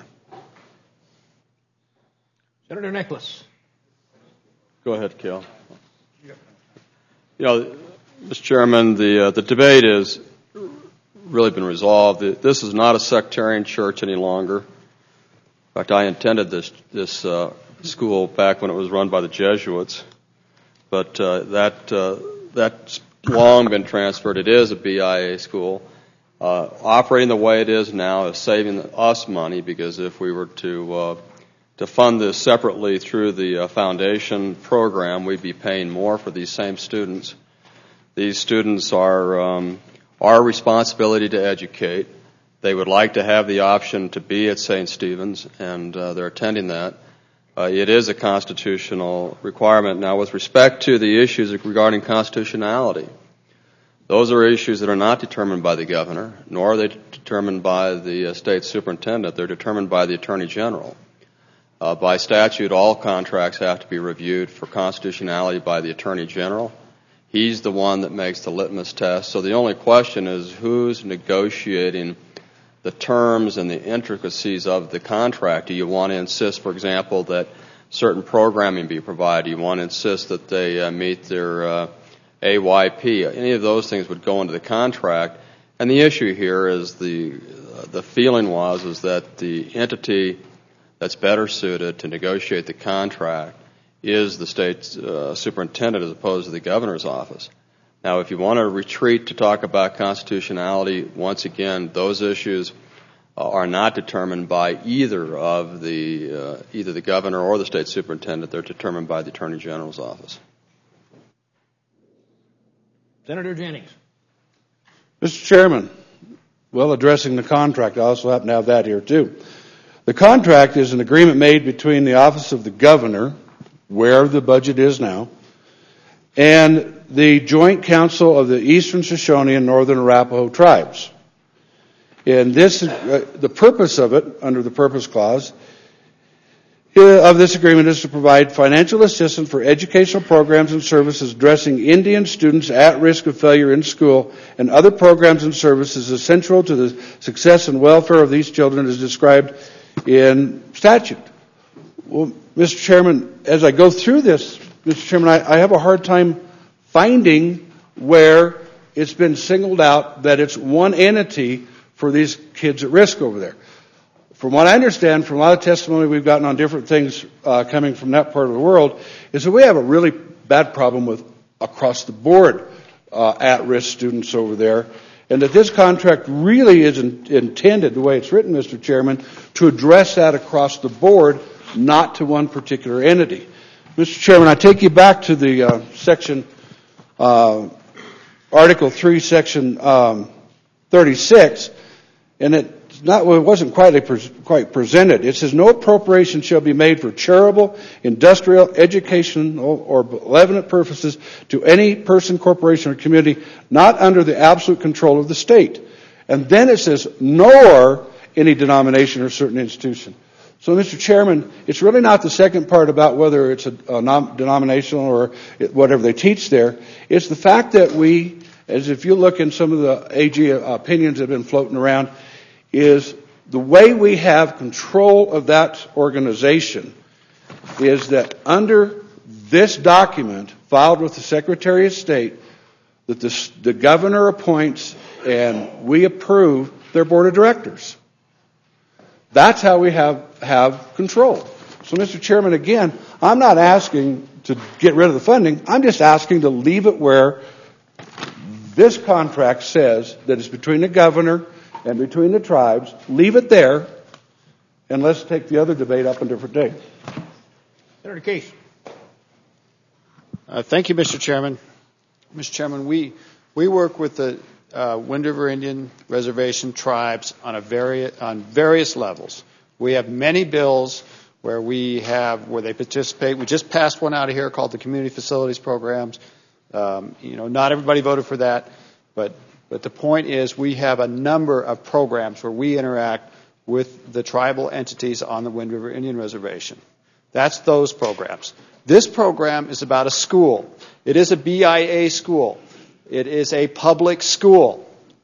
Senator Nicholas.
Go ahead, Cal. You know, Mister Chairman, the uh, the debate has really been resolved. This is not a sectarian church any longer. In fact, I attended this this uh, school back when it was run by the Jesuits, but uh, that uh, that's long been transferred. It is a B I A school. Uh, operating the way it is now is saving us money, because if we were to uh, to fund this separately through the uh, foundation program, we'd be paying more for these same students. These students are um, our responsibility to educate. They would like to have the option to be at Saint Stephen's, and uh, they're attending that. Uh, it is a constitutional requirement. Now, with respect to the issues regarding constitutionality, those are issues that are not determined by the governor, nor are they determined by the uh, state superintendent. They're determined by the attorney general. Uh, by statute, all contracts have to be reviewed for constitutionality by the attorney general. He's the one that makes the litmus test. So the only question is who's negotiating the terms and the intricacies of the contract. Do you want to insist, for example, that certain programming be provided? Do you want to insist that they uh, meet their uh, A Y P? Any of those things would go into the contract. And the issue here is the uh, the feeling was is that the entity that's better suited to negotiate the contract is the state uh, superintendent as opposed to the governor's office. Now, if you want to retreat to talk about constitutionality, once again, those issues uh, are not determined by either of the uh, either the governor or the state superintendent. They're determined by the attorney general's office.
Senator Jennings.
Mister Chairman, well, addressing the contract, I also happen to have that here too. The contract is an agreement made between the office of the governor, where the budget is now, and the Joint Council of the Eastern Shoshone and Northern Arapaho tribes. And this, uh, the purpose of it, under the purpose clause, uh, of this agreement is to provide financial assistance for educational programs and services addressing Indian students at risk of failure in school and other programs and services essential to the success and welfare of these children as described in statute. Well, Mister Chairman, as I go through this, Mister Chairman, I, I have a hard time finding where it's been singled out that it's one entity for these kids at risk over there. From what I understand, from a lot of testimony we've gotten on different things uh, coming from that part of the world, is that we have a really bad problem with across the board uh, at-risk students over there, and that this contract really is in, intended, the way it's written, Mister Chairman, to address that across the board, not to one particular entity. Mister Chairman, I take you back to the uh, section, uh, Article three, Section um, thirty-six, and it's not, well, it wasn't quite, a, quite presented. It says, no appropriation shall be made for charitable, industrial, educational, or benevolent purposes to any person, corporation, or community not under the absolute control of the state. And then it says, nor any denomination or certain institution. So, Mister Chairman, it's really not the second part about whether it's a, a non- denominational or whatever they teach there. It's the fact that we, as if you look in some of the A G opinions that have been floating around, is the way we have control of that organization is that under this document filed with the Secretary of State, that the, the governor appoints and we approve their board of directors. That's how we have, have control. So, Mister Chairman, again, I'm not asking to get rid of the funding. I'm just asking to leave it where this contract says that it's between the governor and between the tribes. Leave it there, and let's take the other debate up on a different day.
Senator Case.
Uh, thank you, Mister Chairman. Mister Chairman, we we work with the uh, Wind River Indian Reservation tribes on a vari- on various levels. We have many bills where we have where they participate. We just passed one out of here called the Community Facilities Programs. Um, you know, not everybody voted for that, but but the point is we have a number of programs where we interact with the tribal entities on the Wind River Indian Reservation. That's those programs. This program is about a school. It is a B I A school. It is a public school.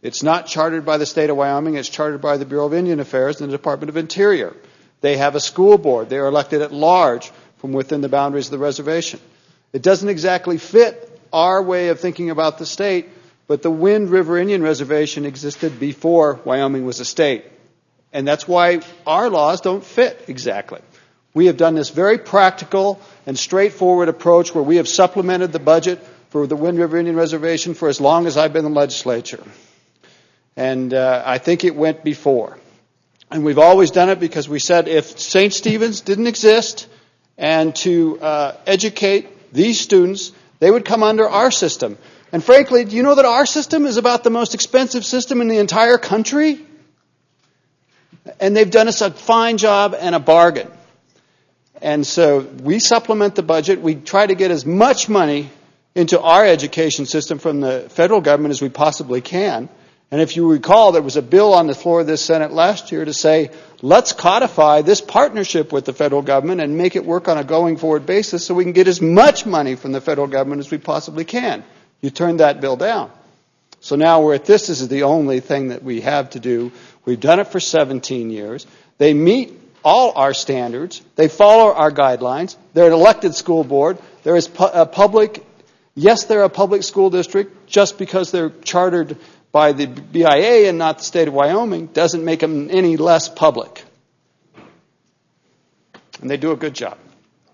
It's not chartered by the state of Wyoming. It's chartered by the Bureau of Indian Affairs and the Department of Interior. They have a school board. They are elected at large from within the boundaries of the reservation. It doesn't exactly fit our way of thinking about the state, but the Wind River Indian Reservation existed before Wyoming was a state. And that's why our laws don't fit exactly. We have done this very practical and straightforward approach where we have supplemented the budget for the Wind River Indian Reservation for as long as I've been in the legislature. And uh, I think it went before. And we've always done it because we said if Saint Stephen's didn't exist and to uh, educate these students, they would come under our system. And frankly, do you know that our system is about the most expensive system in the entire country? And they've done us a fine job and a bargain. And so we supplement the budget. We try to get as much money into our education system from the federal government as we possibly can. And if you recall, there was a bill on the floor of this Senate last year to say, let's codify this partnership with the federal government and make it work on a going forward basis so we can get as much money from the federal government as we possibly can. You turned that bill down. So now we're at this. This is the only thing that we have to do. We've done it for seventeen years. They meet all our standards. They follow our guidelines. They're an elected school board. There is pu- a public, yes, they're a public school district. Just because they're chartered by the B I A and not the state of Wyoming doesn't make them any less public. And they do a good job.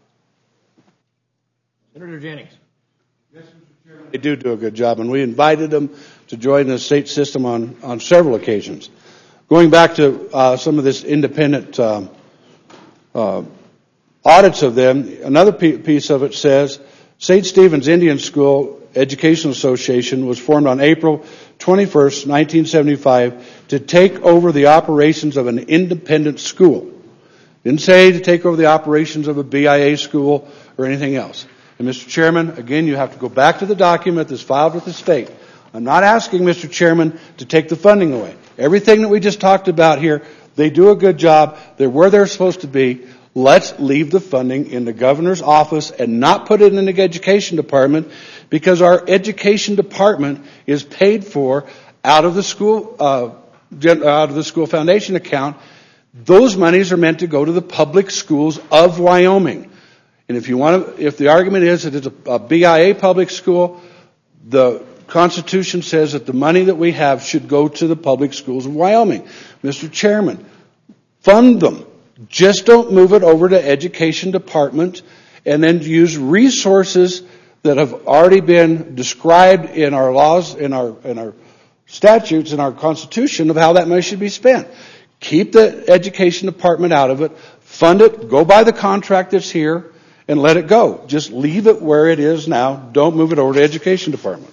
Senator Jennings.
They do do a good job, and we invited them to join the state system on, on several occasions. Going back to uh, some of this independent um, uh, audits of them, another piece of it says Saint Stephen's Indian School Educational Association was formed on April twenty-first, nineteen seventy-five to take over the operations of an independent school. Didn't say to take over the operations of a B I A school or anything else. And Mister Chairman, again, you have to go back to the document that's filed with the state. I'm not asking, Mister Chairman, to take the funding away. Everything that we just talked about here, they do a good job. They're where they're supposed to be. Let's leave the funding in the governor's office and not put it in the education department, because our education department is paid for out of the school uh, out of the school foundation account. Those monies are meant to go to the public schools of Wyoming. And if you want to, if the argument is that it's a, a B I A public school, the Constitution says that the money that we have should go to the public schools of Wyoming. Mister Chairman, fund them. Just don't move it over to education department and then use resources that have already been described in our laws, in our in our statutes, in our Constitution of how that money should be spent. Keep the education department out of it. Fund it. Go by the contract that's here and let it go. Just leave it where it is now. Don't move it over to education department.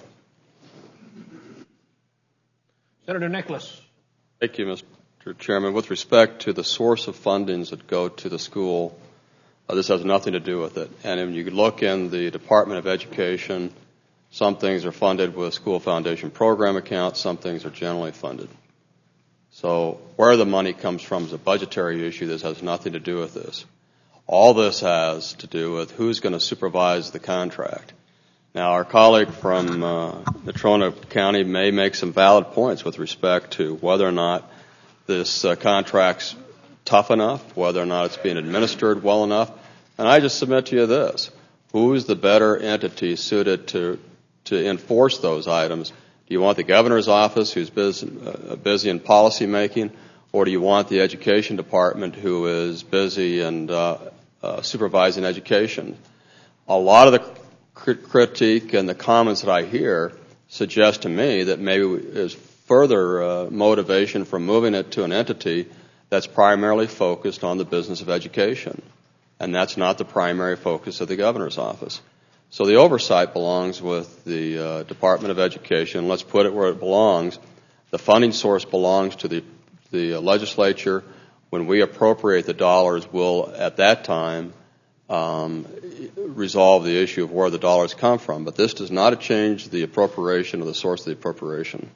Senator Nicholas.
Thank you, Mister Chairman. With respect to the source of fundings that go to the school, uh, this has nothing to do with it. And when you look in the Department of Education, some things are funded with school foundation program accounts, some things are generally funded. So where the money comes from is a budgetary issue. This has nothing to do with this. All this has to do with who's going to supervise the contract. Now, our colleague from uh, Natrona County may make some valid points with respect to whether or not this uh, contract's tough enough, whether or not it's being administered well enough. And I just submit to you this. Who's the better entity suited to, to enforce those items? Do you want the governor's office, who's busy, uh, busy in policy making, or do you want the education department, who is busy and uh, uh, supervising education? A lot of the critique and the comments that I hear suggest to me that maybe there's further uh, motivation for moving it to an entity that's primarily focused on the business of education. And that's not the primary focus of the governor's office. So the oversight belongs with the uh, Department of Education. Let's put it where it belongs. The funding source belongs to the, the legislature. When we appropriate the dollars, we'll, at that time, um, resolve the issue of where the dollars come from. But this does not change the appropriation or the source of the appropriation.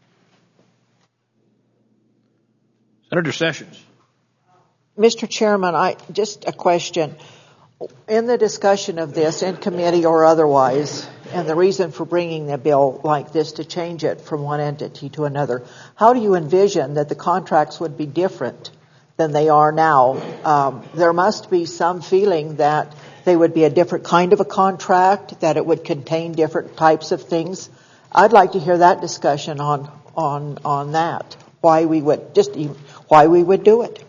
Senator Sessions.
Mister Chairman, I, just a question. In the discussion of this, in committee or otherwise, and the reason for bringing a bill like this to change it from one entity to another. How do you envision that the contracts would be different than they are now? Um, there must be some feeling that they would be a different kind of a contract, that it would contain different types of things. I'd like to hear that discussion on on on that. Why we would just even, why we would do it.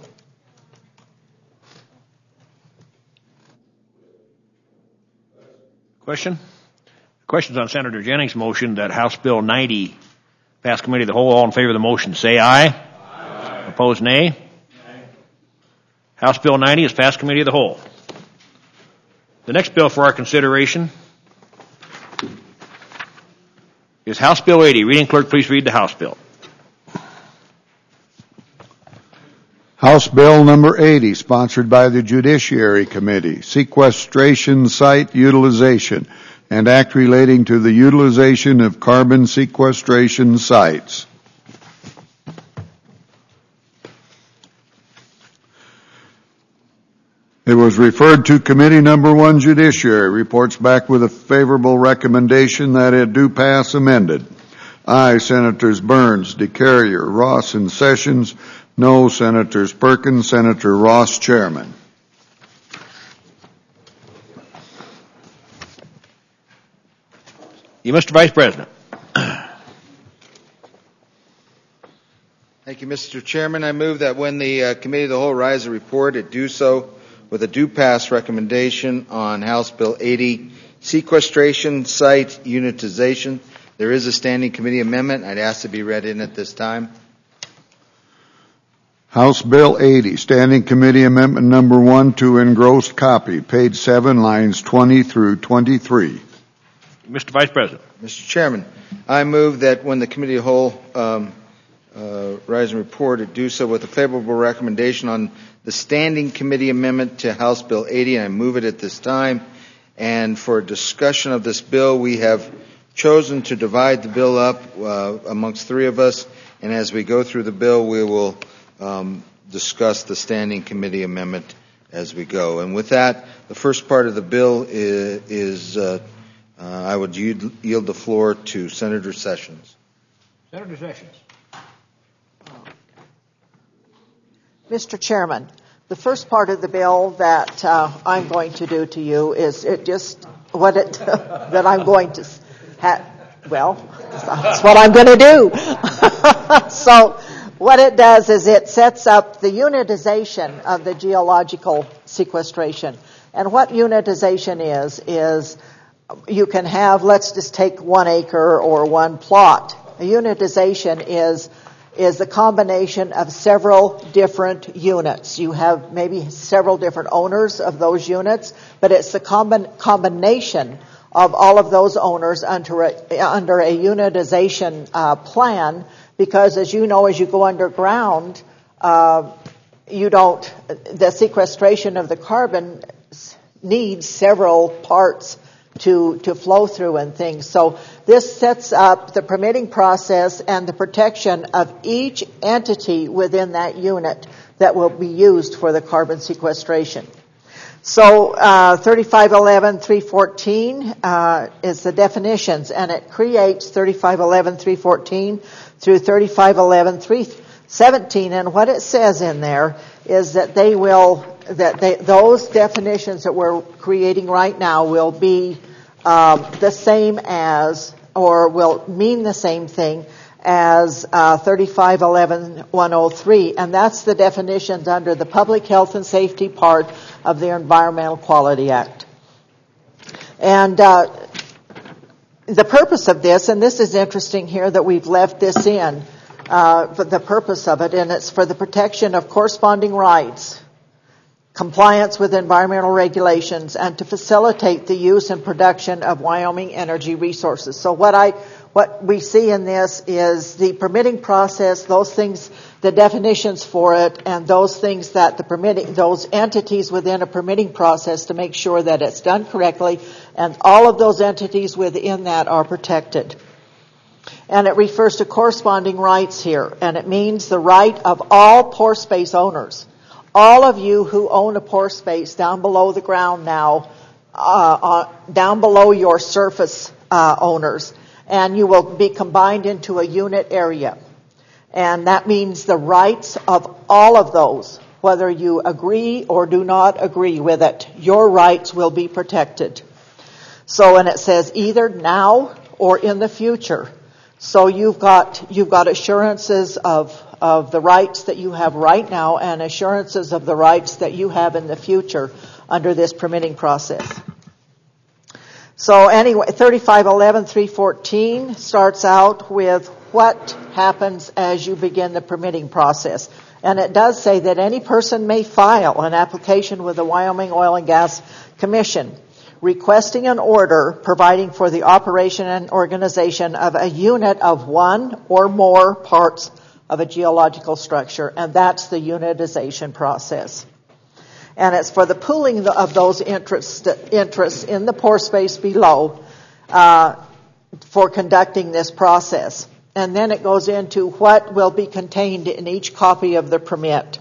Question? Questions on Senator Jennings' motion that House Bill ninety pass committee of the whole. All in favor of the motion, say aye. Aye. Opposed, nay. Aye. House Bill ninety is passed committee of the whole. The next bill for our consideration is House Bill eighty. Reading clerk, please read the House bill.
House Bill number eighty, sponsored by the Judiciary Committee, Sequestration Site Utilization, and Act relating to the utilization of carbon sequestration sites. It was referred to Committee Number One, Judiciary. Reports back with a favorable recommendation that it do pass amended. Aye, Senators Burns, DeCarrier, Ross, and Sessions. No, Senators Perkins, Senator Ross, Chairman.
You, Mister Vice President.
Thank you, Mister Chairman. I move that when the uh, Committee of the Whole rise a report, it do so with a due pass recommendation on House Bill eighty, sequestration site unitization. There is a standing committee amendment. I'd ask to be read in at this time.
House Bill eighty, Standing Committee Amendment Number One to engrossed copy, page seven, lines twenty through twenty-three.
Mister Vice President.
Mister Chairman, I move that when the Committee of the Whole um, uh, rise and report, it do so with a favorable recommendation on the Standing Committee Amendment to House Bill eighty, and I move it at this time. And for discussion of this bill, we have chosen to divide the bill up uh, amongst three of us, and as we go through the bill, we will um, discuss the Standing Committee Amendment as we go. And with that, the first part of the bill is, is uh, uh, I would yield, yield the floor to Senator Sessions.
Senator Sessions.
Mister Chairman, the first part of the bill that uh, I'm going to do to you is it just what it that I'm going to ha- well, that's what I'm going to do. So what it does is it sets up the unitization of the geological sequestration. And what unitization is, is you can have, let's just take one acre or one plot. A unitization is is the combination of several different units. You have maybe several different owners of those units, but it's the combi- combination of all of those owners under a, under a unitization uh, plan, because as you know, as you go underground, uh, you don't, the sequestration of the carbon needs several parts to to flow through and things. So this sets up the permitting process and the protection of each entity within that unit that will be used for the carbon sequestration. So uh, thirty-five eleven dash three fourteen uh, is the definitions, and it creates thirty-five eleven dash three fourteen through thirty-five eleven dash three seventeen, and what it says in there is that they will that they, those definitions that we're creating right now will be um, the same as, or will mean the same thing as uh, thirty-five eleven dash one oh three, and that's the definitions under the Public Health and Safety part of the Environmental Quality Act. And uh, the purpose of this, and this is interesting here that we've left this in, uh, for the purpose of it, and it's for the protection of corresponding rights, compliance with environmental regulations, and to facilitate the use and production of Wyoming energy resources. So what I, what we see in this is the permitting process, those things, the definitions for it, and those things that the permitting, those entities within a permitting process to make sure that it's done correctly, and all of those entities within that are protected. And it refers to corresponding rights here, and it means the right of all pore space owners. All of you who own a pore space down below the ground now, uh, uh, down below your surface uh, owners, and you will be combined into a unit area. And that means the rights of all of those, whether you agree or do not agree with it, your rights will be protected. So, and it says either now or in the future. So you've got, you've got assurances of, of the rights that you have right now and assurances of the rights that you have in the future under this permitting process. So anyway, thirty-five eleven dash three fourteen starts out with what happens as you begin the permitting process. And it does say that any person may file an application with the Wyoming Oil and Gas Commission requesting an order providing for the operation and organization of a unit of one or more parts of a geological structure, and that's the unitization process. And it's for the pooling of those interests, interests in the pore space below uh, for conducting this process. And then it goes into what will be contained in each copy of the permit.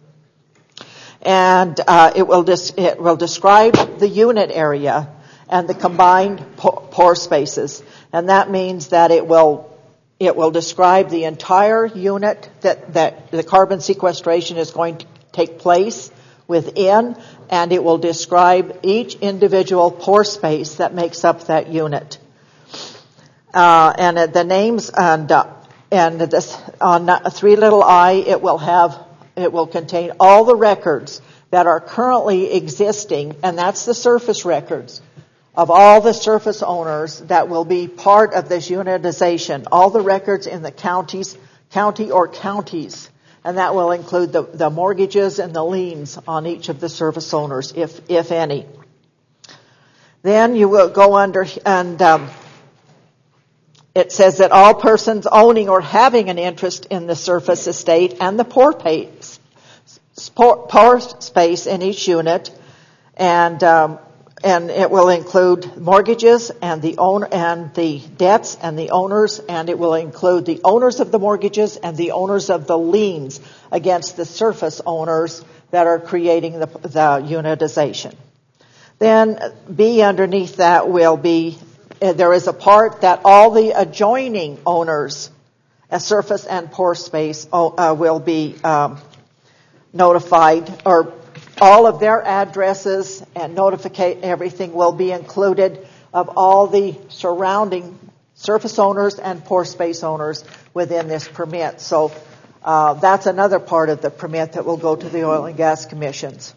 And uh, it will dis- it will describe the unit area and the combined pore spaces, and that means that it will it will describe the entire unit that that the carbon sequestration is going to take place within, and it will describe each individual pore space that makes up that unit. Uh, and uh, the names and uh, and this on three little I, it will have. It will contain all the records that are currently existing, and that's the surface records of all the surface owners that will be part of this unitization, all the records in the counties, county or counties, and that will include the, the mortgages and the liens on each of the surface owners, if if any. Then you will go under, and um, it says that all persons owning or having an interest in the surface estate and the pore space, pore space in each unit, and um, and it will include mortgages and the own and the debts and the owners, and it will include the owners of the mortgages and the owners of the liens against the surface owners that are creating the, the unitization. Then B underneath that will be. There is a part that all the adjoining owners, a surface and pore space, uh, will be um, notified, or all of their addresses and notificate everything will be included of all the surrounding surface owners and pore space owners within this permit. So uh, that's another part of the permit that will go to the oil and gas commissions.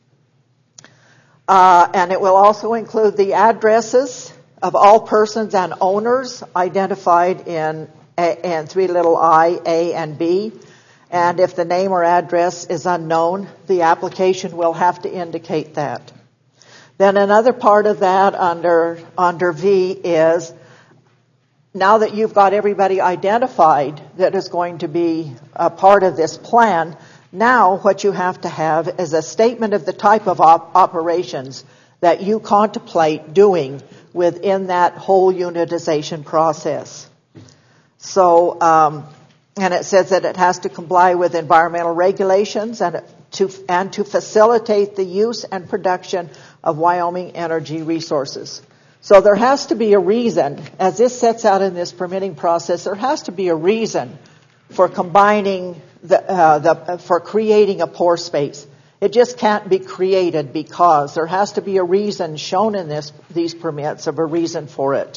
Uh, and it will also include the addresses of all persons and owners identified in A, and three little I, A, and B. And if the name or address is unknown, the application will have to indicate that. Then another part of that under, under V is, now that you've got everybody identified that is going to be a part of this plan, now what you have to have is a statement of the type of op- operations that you contemplate doing within that whole unitization process. So, um, and it says that it has to comply with environmental regulations and to and to facilitate the use and production of Wyoming energy resources. So there has to be a reason, as this sets out in this permitting process, there has to be a reason for combining the, uh, the for creating a pore space. It just can't be created because there has to be a reason shown in this these permits of a reason for it.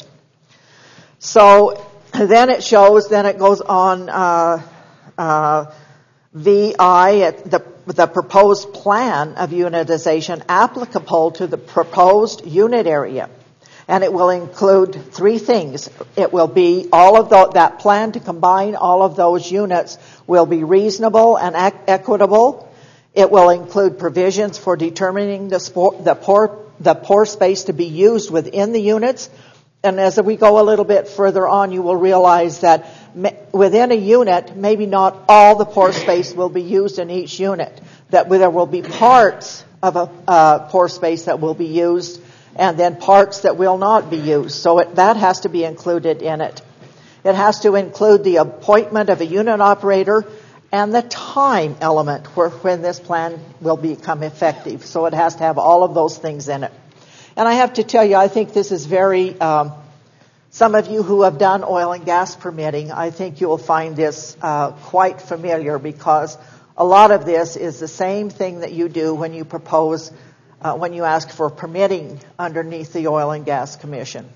So then it shows, then it goes on uh, uh, V I, the, the proposed plan of unitization applicable to the proposed unit area. And it will include three things. It will be all of the, that plan to combine all of those units will be reasonable and ec- equitable. It will include provisions for determining the, sport, the, pore, the pore space to be used within the units. And as we go a little bit further on, you will realize that within a unit, maybe not all the pore space will be used in each unit. That there will be parts of a uh, pore space that will be used, and then parts that will not be used. So it, that has to be included in it. It has to include the appointment of a unit operator and the time element where, when this plan will become effective. So it has to have all of those things in it. And I have to tell you, I think this is very um, Some of you who have done oil and gas permitting, I think you will find this uh, quite familiar, because a lot of this is the same thing that you do when you propose, uh, when you ask for permitting underneath the Oil and Gas Commission.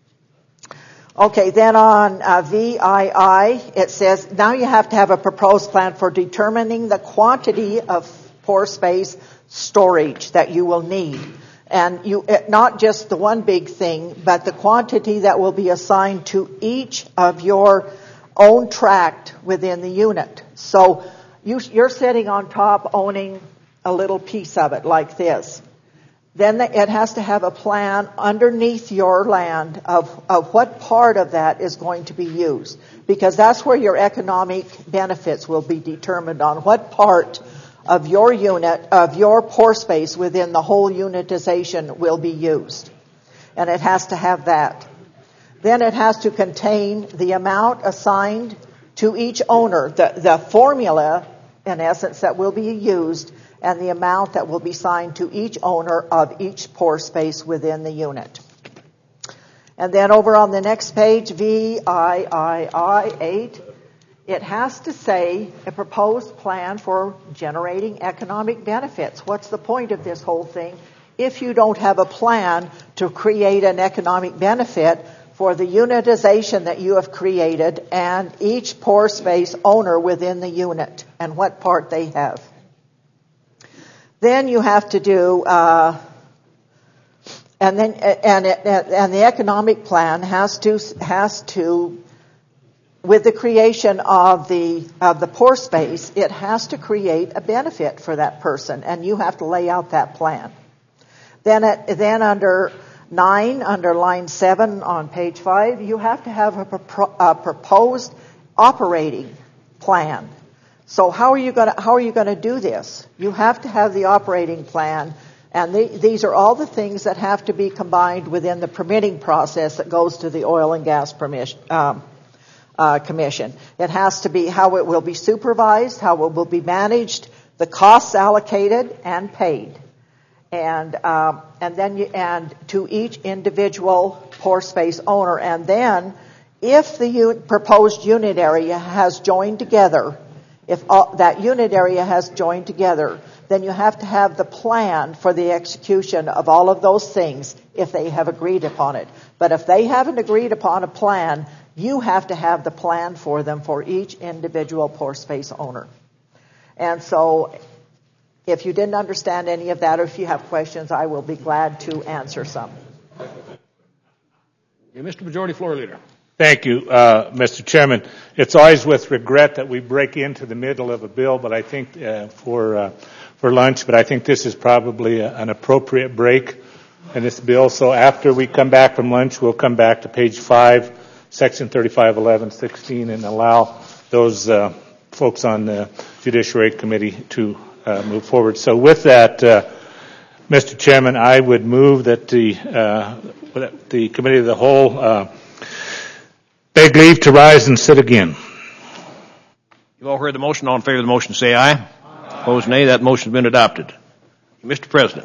Okay, then on uh, V I I, it says now you have to have a proposed plan for determining the quantity of pore space storage that you will need. And you, not just the one big thing, but the quantity that will be assigned to each of your own tract within the unit. So you, you're sitting on top owning a little piece of it like this. Then it has to have a plan underneath your land of, of what part of that is going to be used, because that's where your economic benefits will be determined on, what part of your unit, of your pore space within the whole unitization will be used. And it has to have that. Then it has to contain the amount assigned to each owner, the, the formula, in essence, that will be used, and the amount that will be assigned to each owner of each pore space within the unit. And then over on the next page, V I I I eight, it has to say a proposed plan for generating economic benefits. What's the point of this whole thing if you don't have a plan to create an economic benefit for the unitization that you have created and each pore space owner within the unit and what part they have? Then you have to do, uh, and then and it, and the economic plan has to has to, with the creation of the of the pore space, it has to create a benefit for that person, and you have to lay out that plan. Then it, then under nine, under line seven on page five, you have to have a, pro, a proposed operating plan. So how are you going to how are you going to do this? You have to have the operating plan, and the, these are all the things that have to be combined within the permitting process that goes to the Oil and Gas permission, um, uh, Commission. It has to be how it will be supervised, how it will be managed, the costs allocated and paid, and um, and then you, and to each individual pore space owner. And then, if the u- proposed unit area has joined together. If all, that unit area has joined together, then you have to have the plan for the execution of all of those things if they have agreed upon it. But if they haven't agreed upon a plan, you have to have the plan for them for each individual pore space owner. And so if you didn't understand any of that, or if you have questions, I will be glad to answer some.
Yeah, Mister Majority Floor Leader.
Thank you, uh, Mister Chairman. It's always with regret that we break into the middle of a bill, but I think uh, for uh, for lunch. But I think this is probably a, an appropriate break in this bill. So after we come back from lunch, we'll come back to page five, section thirty-five eleven sixteen, and allow those uh, folks on the Judiciary Committee to uh, move forward. So with that, uh, Mister Chairman, I would move that the uh, the Committee of the Whole. Uh, Beg leave to rise and sit again.
You've all heard the motion. All in favor of the motion say aye. Aye. Opposed, nay. That motion has been adopted. Mister President.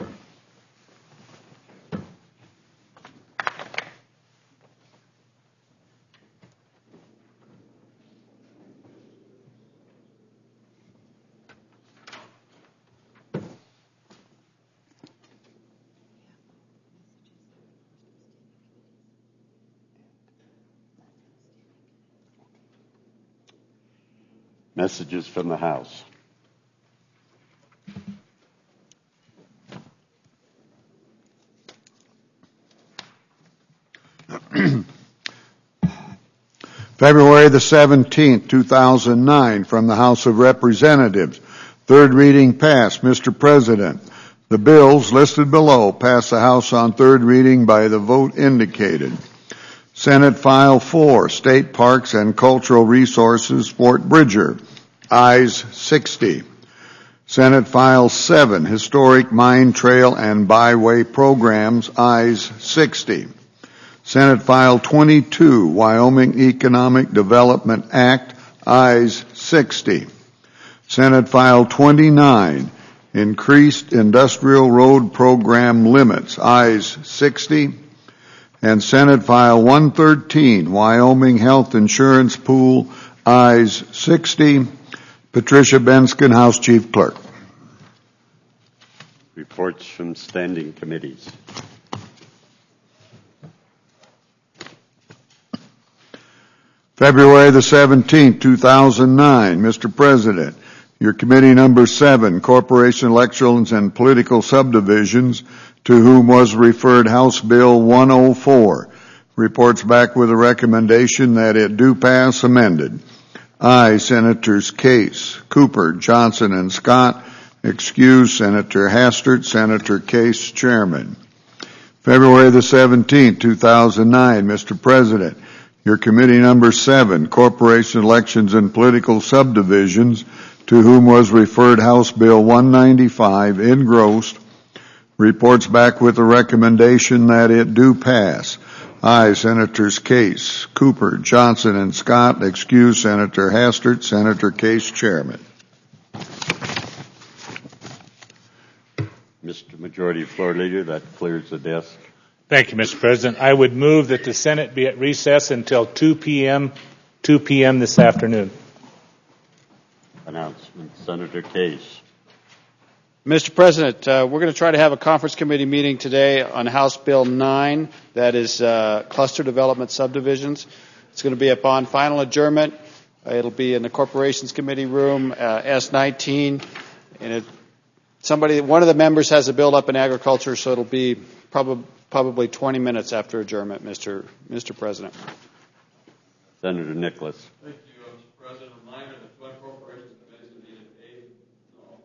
Messages from the House.
February the seventeenth, two thousand nine, from the House of Representatives. Third reading passed. Mister President, the bills listed below passed the House on third reading by the vote indicated. Senate File four, State Parks and Cultural Resources, Fort Bridger, ayes sixty. Senate File seven, Historic Mine Trail and Byway Programs, ayes sixty. Senate File twenty-two, Wyoming Economic Development Act, ayes sixty. Senate File twenty-nine, Increased Industrial Road Program Limits, ayes sixty. And Senate File one thirteen, Wyoming Health Insurance Pool, ayes sixty. Patricia Benskin, House Chief Clerk.
Reports from standing committees.
February the seventeenth, two thousand nine. Mister President, your committee number seven, Corporation Elections and Political Subdivisions, to whom was referred House Bill one oh four, reports back with a recommendation that it do pass amended. Aye, Senators Case, Cooper, Johnson, and Scott. Excuse, Senator Hastert. Senator Case, Chairman. February the seventeenth, two thousand nine. Mister President, your committee number seven, Corporation Elections and Political Subdivisions, to whom was referred House Bill one ninety-five, engrossed, reports back with a recommendation that it do pass. Aye, Senators Case, Cooper, Johnson, and Scott. Excuse, Senator Hastert. Senator Case, Chairman.
Mister Majority Floor Leader, that clears the desk.
Thank you, Mister President. I would move that the Senate be at recess until two p.m. two p.m. this afternoon.
Announcement. Senator Case.
Mister President, uh, we're going to try to have a conference committee meeting today on House Bill nine, that is uh, cluster development subdivisions. It's going to be upon final adjournment. Uh, it'll be in the Corporations Committee room, uh, S nineteen, and it, somebody, one of the members has a bill up in agriculture, so it'll be probably probably twenty minutes after adjournment, Mister Mister President.
Senator Nicholas.
Thank you, Mister President. Reminder that the Joint Corporations Committee is going to meet at eight, no,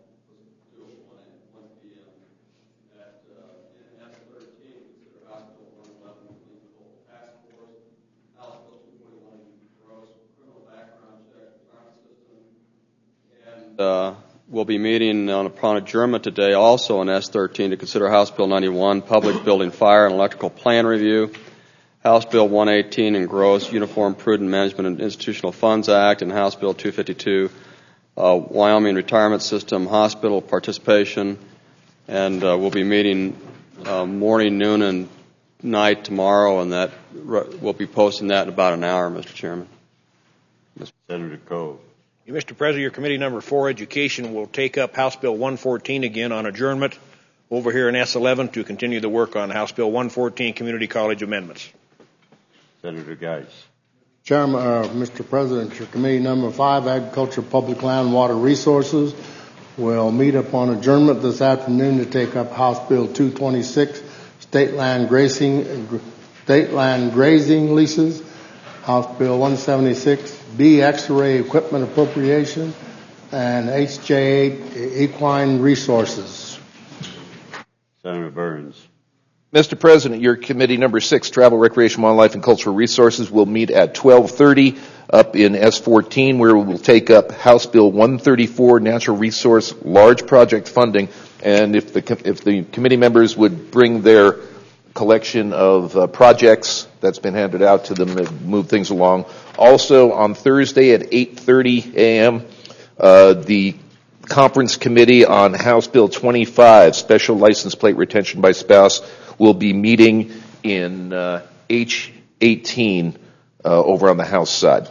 one p.m. at uh, in S thirteen, consider House Bill one eleven, Legal Task Force, House Bill two forty-one, gross criminal background check, alarm system, and uh, we'll be meeting on upon adjournment today also on S thirteen to consider House Bill ninety-one, Public Building Fire and Electrical Plan Review, House Bill one eighteen, Engrossed, Uniform Prudent Management and Institutional Funds Act, and House Bill two fifty-two, uh, Wyoming Retirement System Hospital Participation. And uh, we'll be meeting uh, morning, noon, and night tomorrow, and that we'll be posting that in about an hour, Mister Chairman.
Senator Cove.
Mister President, your committee number four, Education, will take up House Bill one fourteen again on adjournment over here in S eleven to continue the work on House Bill one fourteen, Community College Amendments.
Senator Geis.
Chairman, uh, Mister President, your committee number five, Agriculture, Public Land, Water Resources, will meet upon adjournment this afternoon to take up House Bill two twenty-six, State Land Grazing, State Land Grazing Leases, House Bill one seventy-six, B, X-ray Equipment Appropriation, and H J eight, Equine Resources.
Senator Burns.
Mister President, your committee number six, Travel, Recreation, Wildlife, and Cultural Resources, will meet at twelve thirty up in S fourteen, where we will take up House Bill one thirty-four, Natural Resource Large Project Funding. And if the if the committee members would bring their collection of uh, projects that's been handed out to them and move things along. Also, on Thursday at eight thirty a.m., uh, the Conference Committee on House Bill twenty-five, Special License Plate Retention by Spouse, will be meeting in uh, H eighteen uh, over on the House side.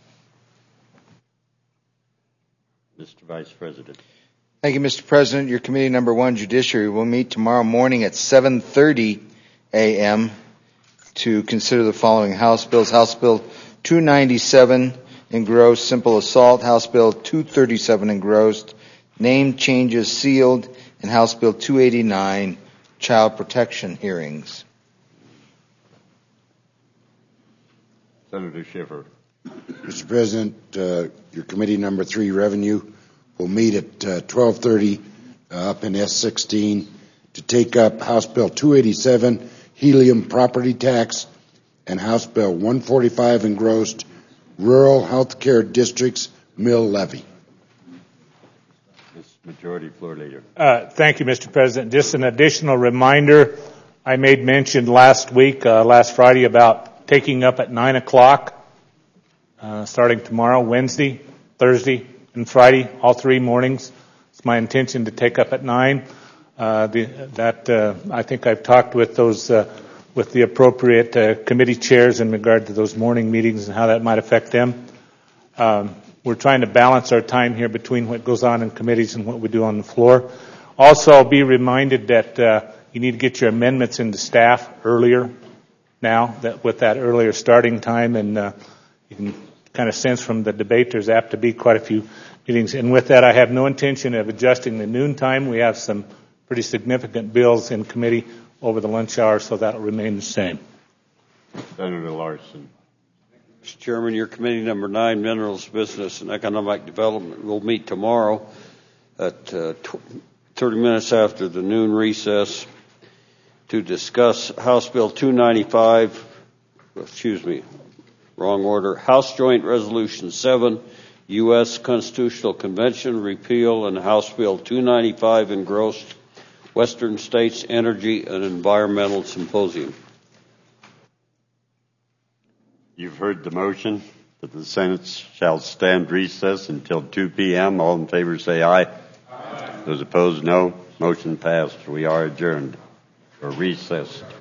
Mister Vice President.
Thank you, Mister President. Your committee number one, Judiciary, will meet tomorrow morning at seven thirty a.m. to consider the following House bills. House Bill two ninety-seven, engrossed, simple assault. House Bill two thirty-seven, engrossed, name changes sealed. And House Bill two eighty-nine, child protection hearings.
Senator Schiffer.
Mister President, uh, your committee number three, Revenue, will meet at uh, twelve thirty uh, up in S sixteen to take up House Bill two eighty-seven, helium property tax, and House Bill one forty-five, engrossed, rural health care districts mill levy.
Majority Floor Leader.
Uh, thank you, Mister President. Just an additional reminder, I made mention last week, uh, last Friday, about taking up at nine o'clock, uh, starting tomorrow, Wednesday, Thursday, and Friday, all three mornings. It's my intention to take up at nine. Uh, the, that uh, I think I've talked with those uh, with the appropriate uh, committee chairs in regard to those morning meetings and how that might affect them. Um, we're trying to balance our time here between what goes on in committees and what we do on the floor. Also, be reminded that uh, you need to get your amendments into staff earlier now, that with that earlier starting time, and uh, you can kind of sense from the debate there's apt to be quite a few meetings. And with that, I have no intention of adjusting the noon time. We have some pretty significant bills in committee over the lunch hour, so that will remain the same.
Senator Larson.
Mister Chairman, your committee number nine, Minerals, Business, and Economic Development, will meet tomorrow at uh, thirty minutes after the noon recess to discuss House Bill two ninety-five, excuse me, wrong order, House Joint Resolution seven, U S Constitutional Convention repeal, and House Bill two ninety-five engrossed Western States Energy and Environmental Symposium.
You've heard the motion that the Senate shall stand recess until two p.m. All in favor say aye. Aye. Those opposed, no. Motion passed. We are adjourned or recessed.